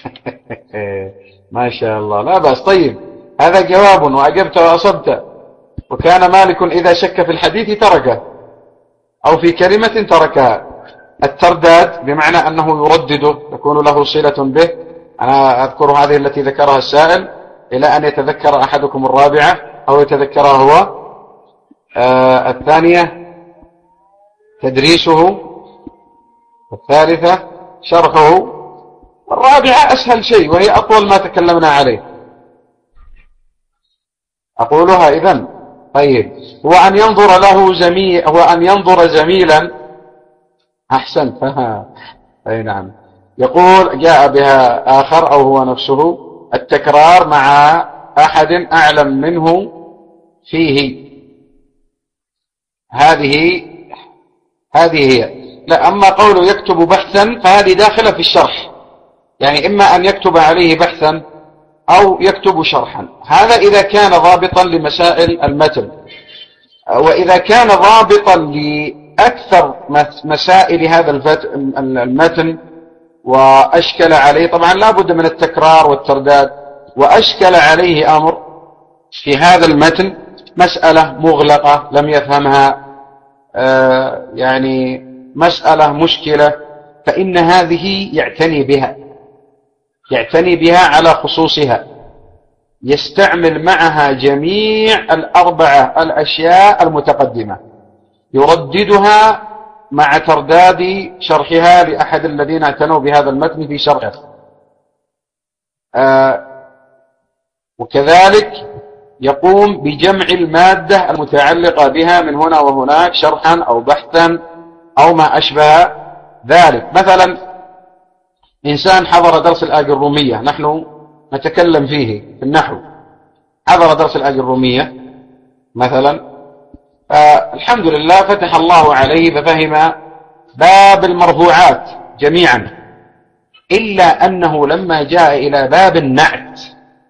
ما شاء الله، لا بأس. طيب، هذا جواب وأجبت وأصبت. وكان مالك إذا شك في الحديث تركه، أو في كلمة تركها. الترداد بمعنى أنه يردده، يكون له صلة به. أنا أذكر هذه التي ذكرها السائل إلى أن يتذكر أحدكم الرابعة أو يتذكرها هو. آه الثانية تدريسه، الثالثة شرحه، والرابعة أسهل شيء وهي أطول ما تكلمنا عليه. أقولها إذن. طيب، هو أن ينظر له زميل، هو أن ينظر زميلا. أحسنت. أي نعم. يقول جاء بها آخر أو هو نفسه التكرار مع أحد أعلم منه فيه. هذه هذه هي. لا، أما قوله يكتب بحثا فهذه داخلة في الشرح، يعني إما أن يكتب عليه بحثا أو يكتب شرحا. هذا إذا كان ضابطا لمسائل المتن، وإذا كان ضابطا لأكثر مسائل هذا المتن وأشكل عليه، طبعا لا بد من التكرار والترداد، وأشكل عليه أمر في هذا المتن، مسألة مغلقة لم يفهمها، آه يعني مسألة مشكلة، فإن هذه يعتني بها يعتني بها على خصوصها، يستعمل معها جميع الأربعة الأشياء المتقدمة، يرددها مع ترداد شرحها لأحد الذين اعتنوا بهذا المتن في شرحه. آه وكذلك يقوم بجمع المادة المتعلقة بها من هنا وهناك شرحا أو بحثا أو ما أشبه ذلك. مثلا إنسان حضر درس الآجرومية، نحن نتكلم فيه في النحو، حضر درس الآجرومية مثلا، فالحمد لله فتح الله عليه ففهم باب المرفوعات جميعا، إلا أنه لما جاء إلى باب النعت،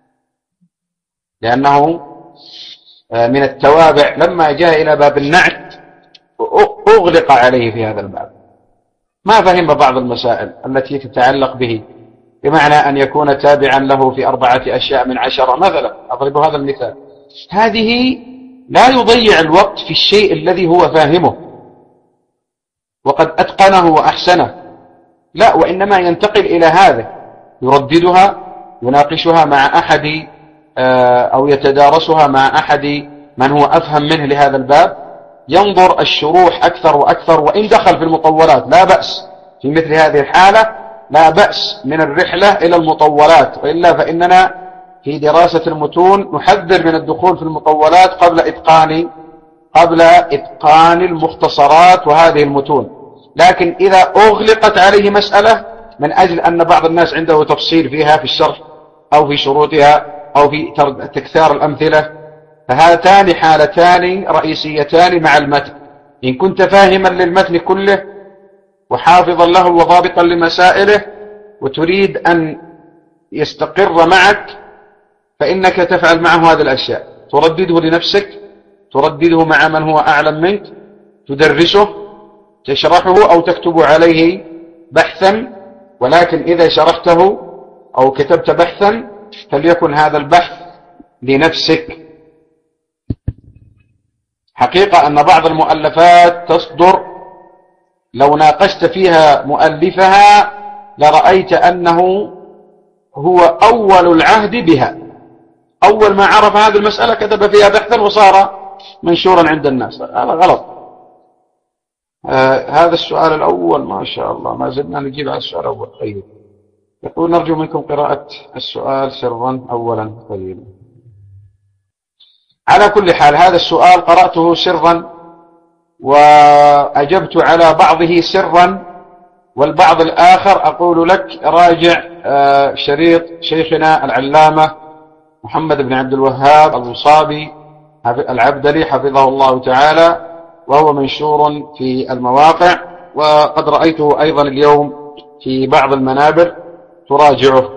لأنه من التوابع، لما جاء إلى باب النعت أغلق عليه في هذا الباب، ما فهم بعض المسائل التي تتعلق به، بمعنى أن يكون تابعا له في أربعة أشياء من عشرة مثلا، أضرب هذا المثال. هذه لا يضيع الوقت في الشيء الذي هو فاهمه وقد أتقنه وأحسنه، لا، وإنما ينتقل إلى هذا، يرددها، يناقشها مع أحد أو يتدارسها مع أحد من هو أفهم منه لهذا الباب، ينظر الشروح أكثر وأكثر، وإن دخل في المطولات لا بأس، في مثل هذه الحالة لا بأس من الرحلة إلى المطولات، وإلا فإننا في دراسة المتون نحذر من الدخول في المطولات قبل إتقان قبل إتقان المختصرات وهذه المتون. لكن إذا أغلقت عليه مسألة من أجل أن بعض الناس عنده تفصيل فيها في الشرح أو في شروطها أو في تكثار الأمثلة، فهاتان حالتان رئيسيتان مع المتن. إن كنت فاهما للمتن كله وحافظا له وضابطا لمسائله وتريد أن يستقر معك، فإنك تفعل معه هذه الأشياء، تردده لنفسك، تردده مع من هو أعلم منك، تدرسه، تشرحه أو تكتب عليه بحثا. ولكن إذا شرحته أو كتبت بحثا فليكن هذا البحث لنفسك. حقيقة أن بعض المؤلفات تصدر لو ناقشت فيها مؤلفها لرأيت أنه هو أول العهد بها، أول ما عرف هذه المسألة كتب فيها بحثا وصار منشورا عند الناس. هذا غلط. آه هذا السؤال الأول ما شاء الله ما زلنا نجيب على السؤال الأول. طيب، يقول نرجو منكم قراءة السؤال سرا أولا. طيب، على كل حال هذا السؤال قرأته سرا وأجبت على بعضه سرا، والبعض الآخر أقول لك راجع آه شريط شيخنا العلامة محمد بن عبد الوهاب الوصابي العبدلي حفظه الله تعالى، وهو منشور في المواقع، وقد رأيته أيضا اليوم في بعض المنابر تراجعه.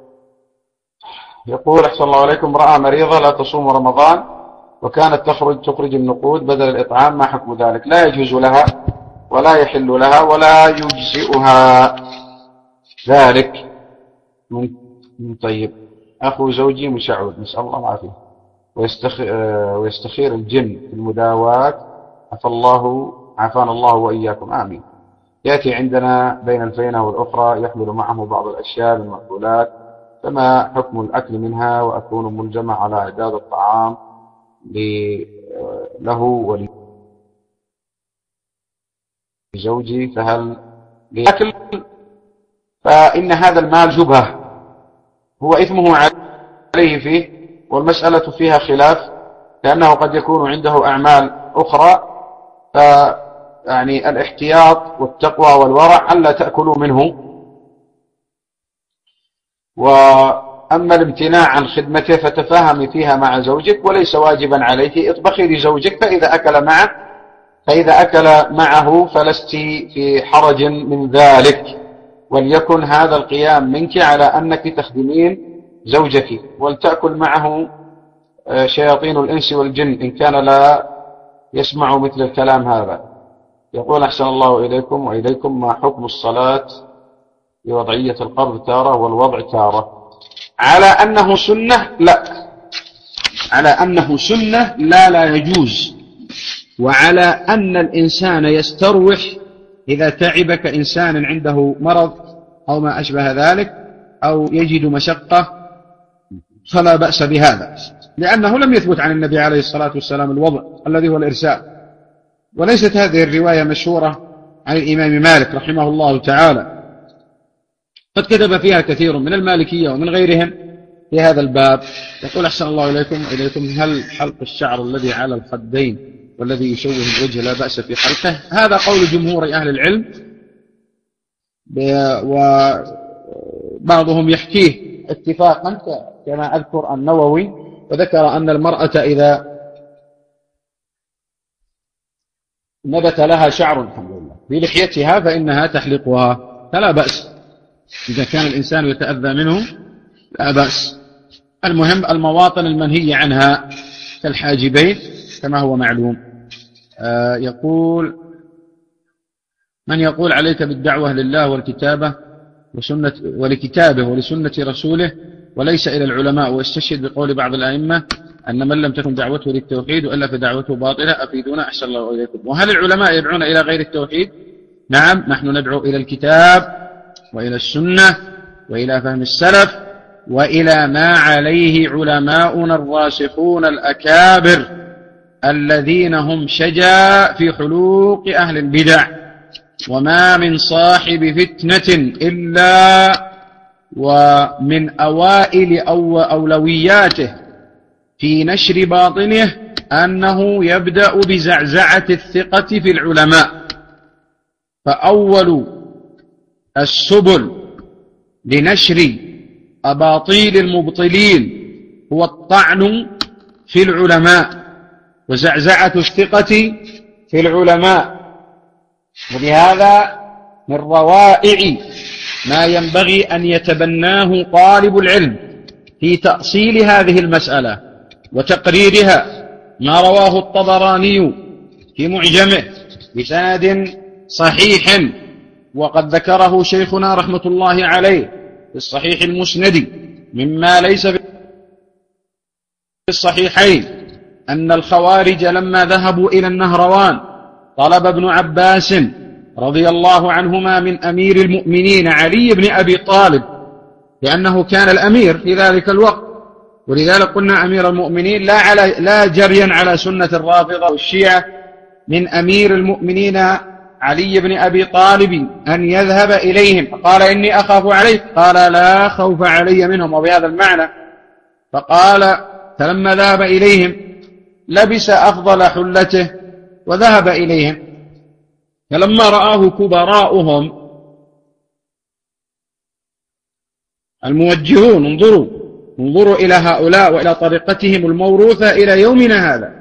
يقول أحسن الله عليكم، امرأة مريضة لا تصوم رمضان وكانت تخرج تخرج النقود بدل الإطعام، ما حكم ذلك؟ لا يجوز لها ولا يحل لها ولا يجزئها ذلك. من طيب، أخو زوجي مشعوذ، نسأل الله العافية، ويستخير الجن في المداواة، عفى الله عافانا الله وإياكم، آمين. يأتي عندنا بين الفينة والأخرى يحمل معه بعض الأشياء من المأكولات، فما حكم الأكل منها؟ وأكون ملزمة على إعداد الطعام له ولزوجي فهل لأكل؟ فإن هذا المال شبهة، هو إثمه عليه فيه، والمسألة فيها خلاف، لأنه قد يكون عنده أعمال أخرى، فيعني الاحتياط والتقوى والورع ألا تأكلوا منه. وأما الامتناع عن خدمته فتفاهمي فيها مع زوجك، وليس واجبا عليك، اطبخي لزوجك فإذا أكل معه فإذا أكل معه فلست في حرج من ذلك، وليكن هذا القيام منك على أنك تخدمين زوجك، ولتأكل معه شياطين الإنس والجن إن كان لا يسمع مثل الكلام هذا. يقول أحسن الله إليكم وإليكم، ما حكم الصلاة بوضعية القبض تارة والوضع تارة؟ على أنه سنة لا، على أنه سنة لا لا يجوز، وعلى أن الإنسان يستروح إذا تعب كإنسان عنده مرض أو ما أشبه ذلك أو يجد مشقة فلا بأس بهذا، لأنه لم يثبت عن النبي عليه الصلاة والسلام الوضع الذي هو الإرسال، وليست هذه الرواية مشهورة عن الإمام مالك رحمه الله تعالى، قد كتب فيها كثير من المالكية ومن غيرهم في هذا الباب. يقول أحسن الله إليكم إليكم هل حلق الشعر الذي على الخدين والذي يشوه الوجه لا بأس في حلقه؟ هذا قول جمهور أهل العلم، وبعضهم يحكيه اتفاقا كما أذكر النووي، وذكر أن المرأة إذا نبت لها شعر الحمد لله في لحيتها فإنها تحلقها فلا بأس، إذا كان الإنسان يتأذى منه لا بأس. المهم المواطن المنهي عنها كالحاجبين كما هو معلوم. آه يقول من يقول عليك بالدعوة لله والكتابة وسنة ولكتابه ولسنة رسوله وليس إلى العلماء، واستشهد بقول بعض الأئمة أن من لم تكن دعوته للتوحيد وإلا فدعوته باطلة، أفيدونا أحسن الله إليكم. وهل العلماء يدعون إلى غير التوحيد؟ نعم، نحن ندعو إلى الكتاب وإلى السنة وإلى فهم السلف وإلى ما عليه علماؤنا الراسخون الأكابر الذين هم شجاع في حلوق أهل البدع، وما من صاحب فتنة إلا ومن أوائل أو أولوياته في نشر باطنه أنه يبدأ بزعزعة الثقة في العلماء، فأول السبل لنشر أباطيل المبطلين هو الطعن في العلماء وزعزعة الثقة في العلماء. ولهذا من روائع ما ينبغي أن يتبناه طالب العلم في تأصيل هذه المسألة وتقريرها ما رواه الطبراني في معجمه بسند صحيح، وقد ذكره شيخنا رحمة الله عليه في الصحيح المسند مما ليس في الصحيحين، أن الخوارج لما ذهبوا إلى النهروان طلب ابن عباس رضي الله عنهما من أمير المؤمنين علي بن أبي طالب، لأنه كان الأمير في ذلك الوقت، ولذلك قلنا أمير المؤمنين لا, على لا جريا على سنة الرافضة والشيعة، من أمير المؤمنين علي بن أبي طالب أن يذهب إليهم، فقال إني أخاف عليك، قال لا خوف علي منهم، وبهذا المعنى. فقال فلما ذهب إليهم لبس أفضل حلته وذهب إليهم، فلما رآه كبراؤهم الموجهون، انظروا انظروا إلى هؤلاء وإلى طريقتهم الموروثة إلى يومنا هذا،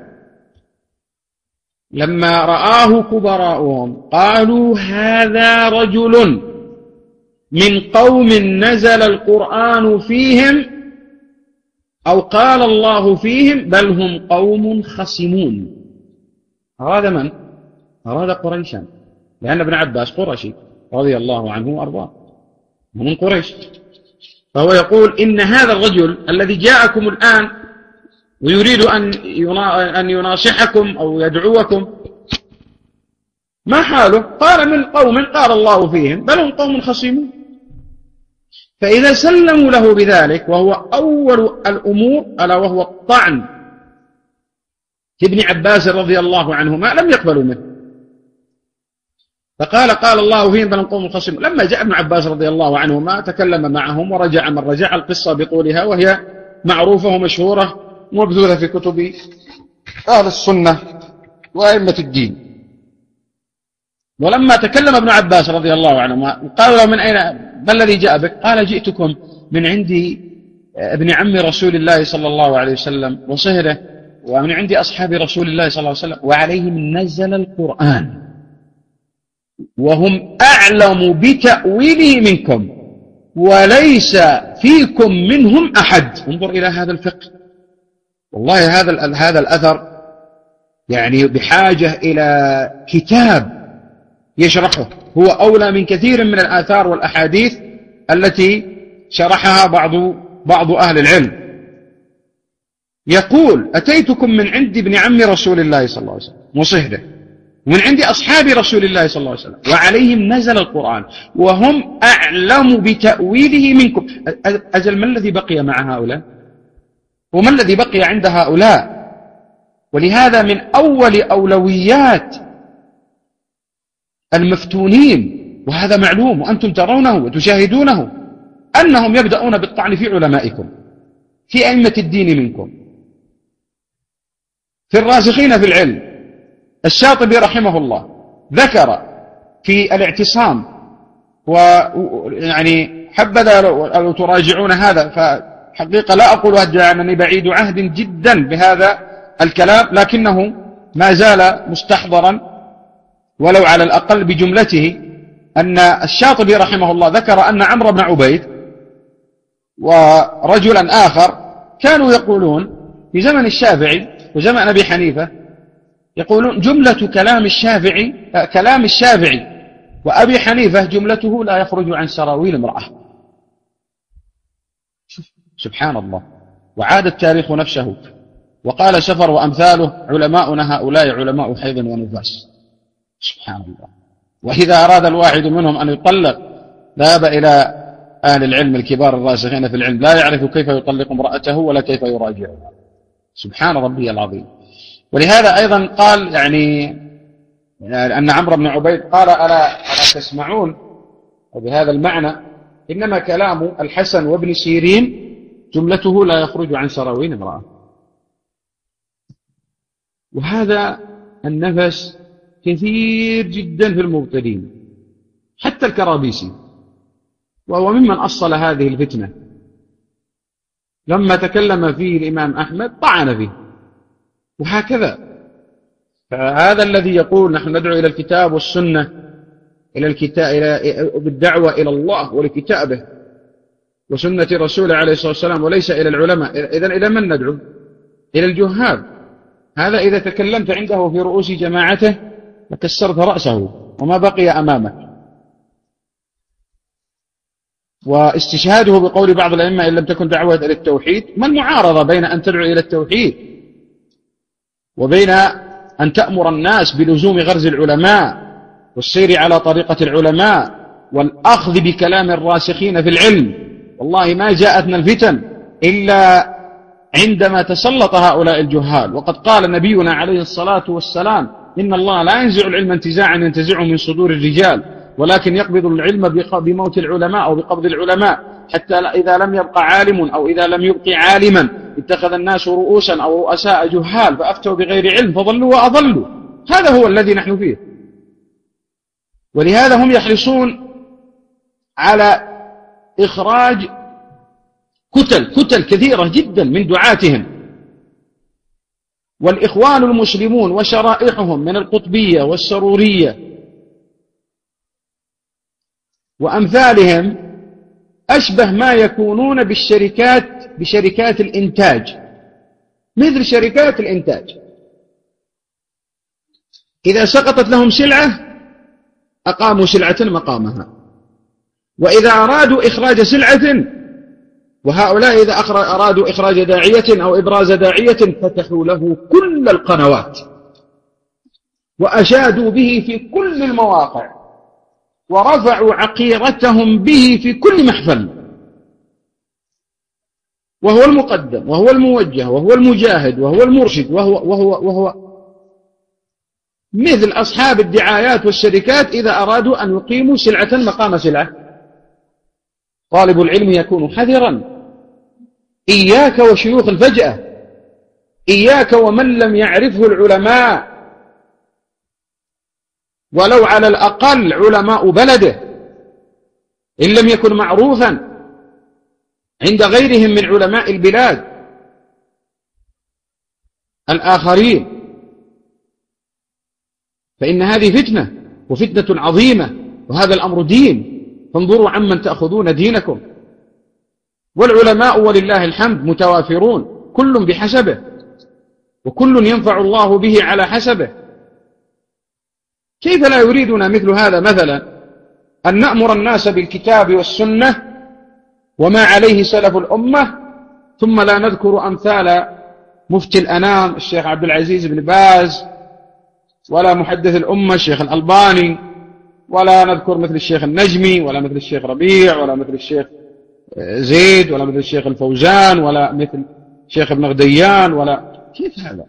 لما رآه كبراؤهم قالوا هذا رجل من قوم نزل القرآن فيهم أو قال الله فيهم بل هم قوم خصمون. أراد من؟ أراد قريشا، لأن ابن عباس قرشي رضي الله عنه وأرضاه من قريش، فهو يقول إن هذا الرجل الذي جاءكم الآن ويريد أن يناصحكم أو يدعوكم ما حاله؟ قال من قوم قال الله فيهم بل هم قوم خصمون. فإذا سلموا له بذلك، وهو أول الأمور ألا وهو الطعن ابن عباس رضي الله عنهما لم يقبلوا منه، فقال قال الله فيهم بل قوم خصمون. لما جاء ابن عباس رضي الله عنهما تكلم معهم ورجع من رجع، القصة بطولها وهي معروفة ومشهورة ومبذولة في كتب أهل السنة وأئمة الدين. ولما تكلم ابن عباس رضي الله عنهما قال له من أين ما الذي جاء بك؟ قال جئتكم من عندي ابن عم رسول الله صلى الله عليه وسلم وصهره، ومن عندي أصحاب رسول الله صلى الله عليه وسلم وعليهم نزل القرآن وهم أعلم بتأويله منكم وليس فيكم منهم أحد. انظر إلى هذا الفقه، والله هذا هذا الأثر يعني بحاجة إلى كتاب يشرحه، هو أولى من كثير من الآثار والأحاديث التي شرحها بعض بعض أهل العلم. يقول أتيتكم من عند ابن عم رسول الله صلى الله عليه وسلم وصهره ومن عند أصحاب رسول الله صلى الله عليه وسلم وعليهم نزل القرآن وهم أعلم بتأويله منكم. أجل ما الذي بقي مع هؤلاء وما الذي بقي عند هؤلاء؟ ولهذا من أول أولويات المفتونين، وهذا معلوم وأنتم ترونه وتشاهدونه، أنهم يبدأون بالطعن في علمائكم، في أئمة الدين منكم، في الراسخين في العلم. الشاطبي رحمه الله ذكر في الاعتصام، ويعني حبذا لو تراجعون هذا، فحقيقة لا أقول أنني بعيد عهد جدا بهذا الكلام، لكنه ما زال مستحضرا ولو على الأقل بجملته، أن الشاطبي رحمه الله ذكر أن عمرو بن عبيد ورجلا آخر كانوا يقولون في زمن الشافعي وزمن أبي حنيفة، يقولون جملة كلام الشافعي كلام الشافعي وأبي حنيفة جملته لا يخرج عن سراويل امرأة. سبحان الله. وعاد التاريخ نفسه وقال سفر وأمثاله علماؤنا هؤلاء علماء حيض ونفاس. سبحان الله. وإذا أراد الواحد منهم أن يطلق ذهب إلى أهل العلم الكبار الراسخين في العلم، لا يعرف كيف يطلق امرأته ولا كيف يراجعها. سبحان ربي العظيم. ولهذا أيضا قال يعني أن عمرو بن عبيد قال ألا, ألا تسمعون، وبهذا المعنى إنما كلام الحسن وابن سيرين جملته لا يخرج عن سراويل امرأة. وهذا النفس كثير جدا في المبتدين، حتى الكرابيسي وهو ممن أصل هذه الفتنة، لما تكلم فيه الإمام أحمد طعن فيه، وهكذا. فهذا الذي يقول نحن ندعو إلى الكتاب والسنة، إلى الكتاب إلى بالدعوة إلى الله ولكتابه وسنة رسوله عليه الصلاة والسلام، وليس إلى العلماء. إذن إلى من ندعو؟ إلى الجهال. هذا إذا تكلمت عنده في رؤوس جماعته لكسرت رأسه وما بقي أمامك. واستشهاده بقول بعض الأئمة إن لم تكن دعوة إلى التوحيد، ما المعارضة بين أن تدعو إلى التوحيد وبين أن تأمر الناس بلزوم غرز العلماء والسير على طريقة العلماء والأخذ بكلام الراسخين في العلم؟ والله ما جاءتنا الفتن إلا عندما تسلط هؤلاء الجهال. وقد قال نبينا عليه الصلاة والسلام إن الله لا ينزع العلم انتزاعا ينتزعه من صدور الرجال، ولكن يقبض العلم بموت العلماء أو بقبض العلماء، حتى إذا لم يبقى عالم أو إذا لم يبقي عالما اتخذ الناس رؤوسا أو رؤساء جهال فأفتوا بغير علم فضلوا وأضلوا. هذا هو الذي نحن فيه. ولهذا هم يحرصون على إخراج كتل كتل كثيرة جدا من دعاتهم. والإخوان المسلمون وشرائحهم من القطبية والسرورية وأمثالهم أشبه ما يكونون بالشركات بشركات الإنتاج، مثل شركات الإنتاج إذا سقطت لهم سلعة أقاموا سلعة مقامها، وإذا أرادوا إخراج سلعة، وهؤلاء إذا أرادوا إخراج داعية أو إبراز داعية فتحوا له كل القنوات وأشادوا به في كل المواقع ورفعوا عقيرتهم به في كل محفل. وهو المقدم وهو الموجه وهو المجاهد وهو المرشد وهو, وهو, وهو مثل أصحاب الدعايات والشركات إذا أرادوا أن يقيموا سلعة مقام سلعة. طالب العلم يكون حذرا، إياك وشيوخ الفجأة، إياك ومن لم يعرفه العلماء ولو على الأقل علماء بلده، إن لم يكن معروفا عند غيرهم من علماء البلاد الآخرين، فإن هذه فتنة وفتنة عظيمة، وهذا الأمر دين، فانظروا عمن تأخذون دينكم. والعلماء ولله الحمد متوافرون، كل بحسبه وكل ينفع الله به على حسبه. كيف لا يريدنا مثل هذا مثلا أن نأمر الناس بالكتاب والسنة وما عليه سلف الأمة، ثم لا نذكر أمثال مفتي الأنام الشيخ عبد العزيز بن باز، ولا محدث الأمة الشيخ الألباني، ولا نذكر مثل الشيخ النجمي، ولا مثل الشيخ ربيع، ولا مثل الشيخ زيد، ولا مثل الشيخ الفوزان، ولا مثل الشيخ ابن غديان، ولا كيف هذا؟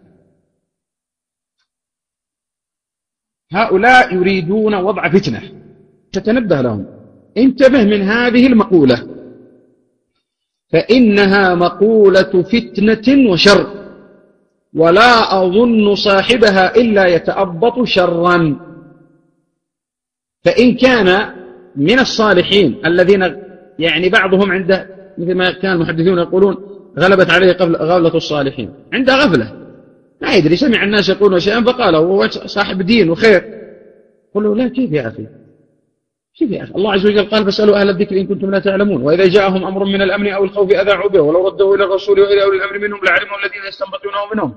هؤلاء يريدون وضع فتنة، تتنبه لهم. انتبه من هذه المقولة، فإنها مقولة فتنة وشر، ولا أظن صاحبها إلا يتأبط شرا. فإن كان من الصالحين الذين يعني بعضهم عنده مثل ما كان المحدثون يقولون غلبت عليه غفلة الصالحين، عنده غفلة ما يدري، سمع الناس يقولون شيئا فقال هو صاحب دين وخير، قل له لا، كيف يا أخي، كيف يا أخي؟ الله عز وجل قال فاسألوا أهل الذكر إن كنتم لا تعلمون، وإذا جاءهم أمر من الأمن أو الخوف أذاعوا به ولو ردوا إلى الرسول وإلى أولي الأمر منهم لعلموا الذين يستنبطونه منهم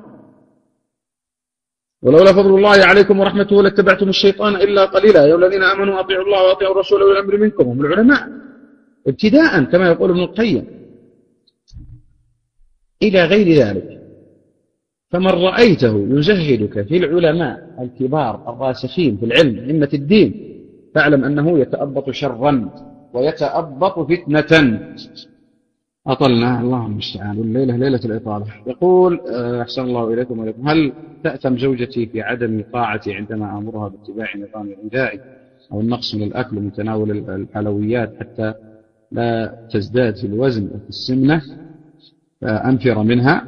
ولولا فضل الله عليكم ورحمته لاتبعتم الشيطان إلا قليلا يا الذين آمنوا أطيعوا الله وأطيعوا الرسول وأولي الأمر منكم هم العلماء ابتداء كما يقول ابن القيم إلى غير ذلك. فمن رأيته يزهدك في العلماء الكبار الراسخين في العلم أئمة الدين فاعلم أنه يتأبط شرا ويتأبط فتنة. أطلنا، الله المستعان، والليلة ليلة الإطالة. يقول أحسن الله إليكم وإليكم، هل تأثم زوجتي في عدم طاعتي عندما أمرها باتباع نظام غذائي أو النقص من الأكل من تناول الحلويات حتى لا تزداد في الوزن وفي السمنة فأنفر منها؟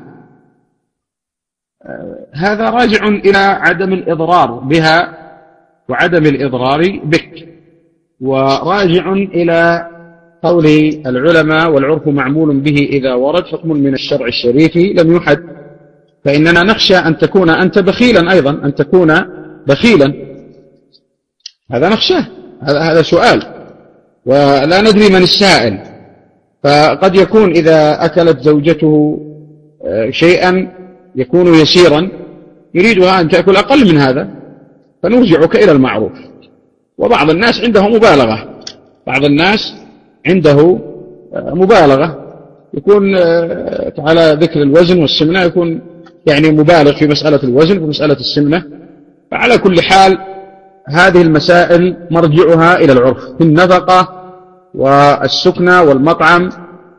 هذا راجع إلى عدم الإضرار بها وعدم الإضرار بك، وراجع إلى قول العلماء والعرف معمول به إذا ورد حكم من الشرع الشريف لم يحد، فإننا نخشى أن تكون أنت بخيلا أيضا، أن تكون بخيلا، هذا نخشاه، هذا هذا سؤال ولا ندري من السائل. فقد يكون إذا أكلت زوجته شيئا يكون يسيرا يريدها أن تأكل أقل من هذا فنرجعك إلى المعروف. وبعض الناس عنده مبالغة، بعض الناس عنده مبالغة، يكون على ذكر الوزن والسمنة يكون يعني مبالغ في مسألة الوزن وفي مسألة السمنة. فعلى كل حال هذه المسائل مرجعها إلى العرف في النفقة والسكنة والمطعم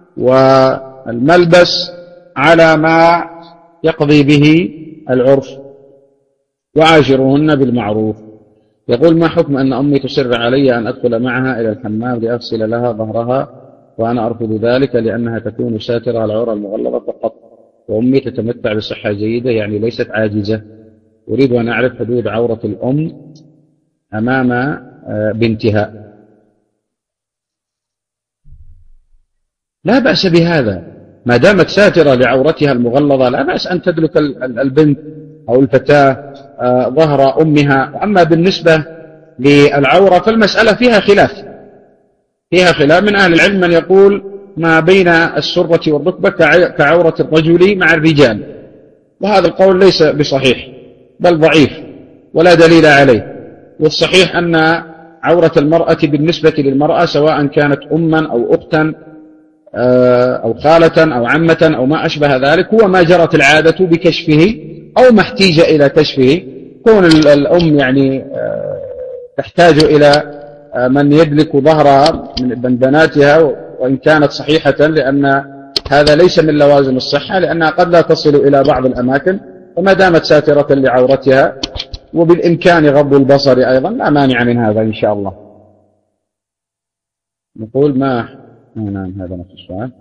والملبس على ما يقضي به العرف، وعاشرهن بالمعروف. يقول ما حكم أن أمي تصر علي أن أدخل معها إلى الحمام لأغسل لها ظهرها وأنا أرفض ذلك لأنها تكون ساترة العورة المغلظة فقط، وأمي تتمتع بصحة جيدة يعني ليست عاجزة. أريد أن أعرف حدود عورة الأم أمام بنتها. لا بأس بهذا ما دامت ساترة لعورتها المغلظة، لا بأس أن تدلك البنت أو الفتاة ظهر أمها. أما بالنسبة للعورة فالمسألة فيها خلاف، فيها خلاف من أهل العلم من يقول ما بين السرة والركبة كعورة الرجل مع الرجال، وهذا القول ليس بصحيح بل ضعيف ولا دليل عليه. والصحيح أن عورة المرأة بالنسبة للمرأة سواء كانت أما أو أختا أو خالة أو عمة أو ما أشبه ذلك هو ما جرت العادة بكشفه أو ما احتيج إلى كشفه. كون الأم يعني تحتاج إلى من يدلك ظهرها من بناتها وإن كانت صحيحة، لأن هذا ليس من لوازم الصحة، لأنها قد لا تصل إلى بعض الأماكن، وما دامت ساترة لعورتها وبالإمكان غض البصر أيضا لا مانع من هذا إن شاء الله. نقول ما نعم هذا نفس السؤال.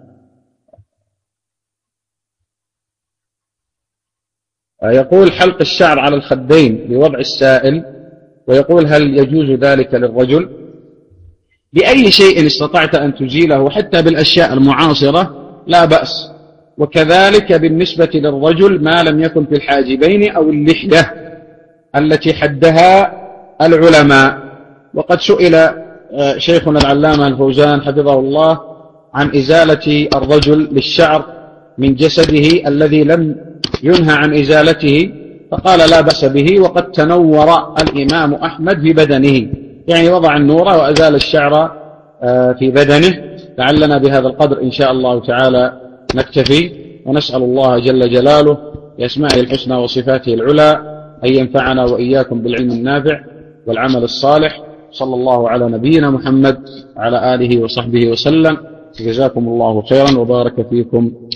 يقول حلق الشعر على الخدين بوضع السائل، ويقول هل يجوز ذلك للرجل؟ بأي شيء استطعت أن تزيله حتى بالأشياء المعاصرة لا بأس، وكذلك بالنسبة للرجل ما لم يكن في الحاجبين أو اللحية التي حدها العلماء. وقد سئل شيخنا العلامة الفوزان حفظه الله عن إزالة الرجل للشعر من جسده الذي لم ينهى عن إزالته، فقال لا بأس به، وقد تنور الإمام أحمد في بدنه، يعني وضع النور وأزال الشعر في بدنه. لعلنا بهذا القدر إن شاء الله تعالى نكتفي، ونسأل الله جل جلاله بأسمائه الحسنى وصفاته العلى أن ينفعنا وإياكم بالعلم النافع والعمل الصالح. صلى الله على نبينا محمد وعلى آله وصحبه وسلم. جزاكم الله خيرا وبارك فيكم.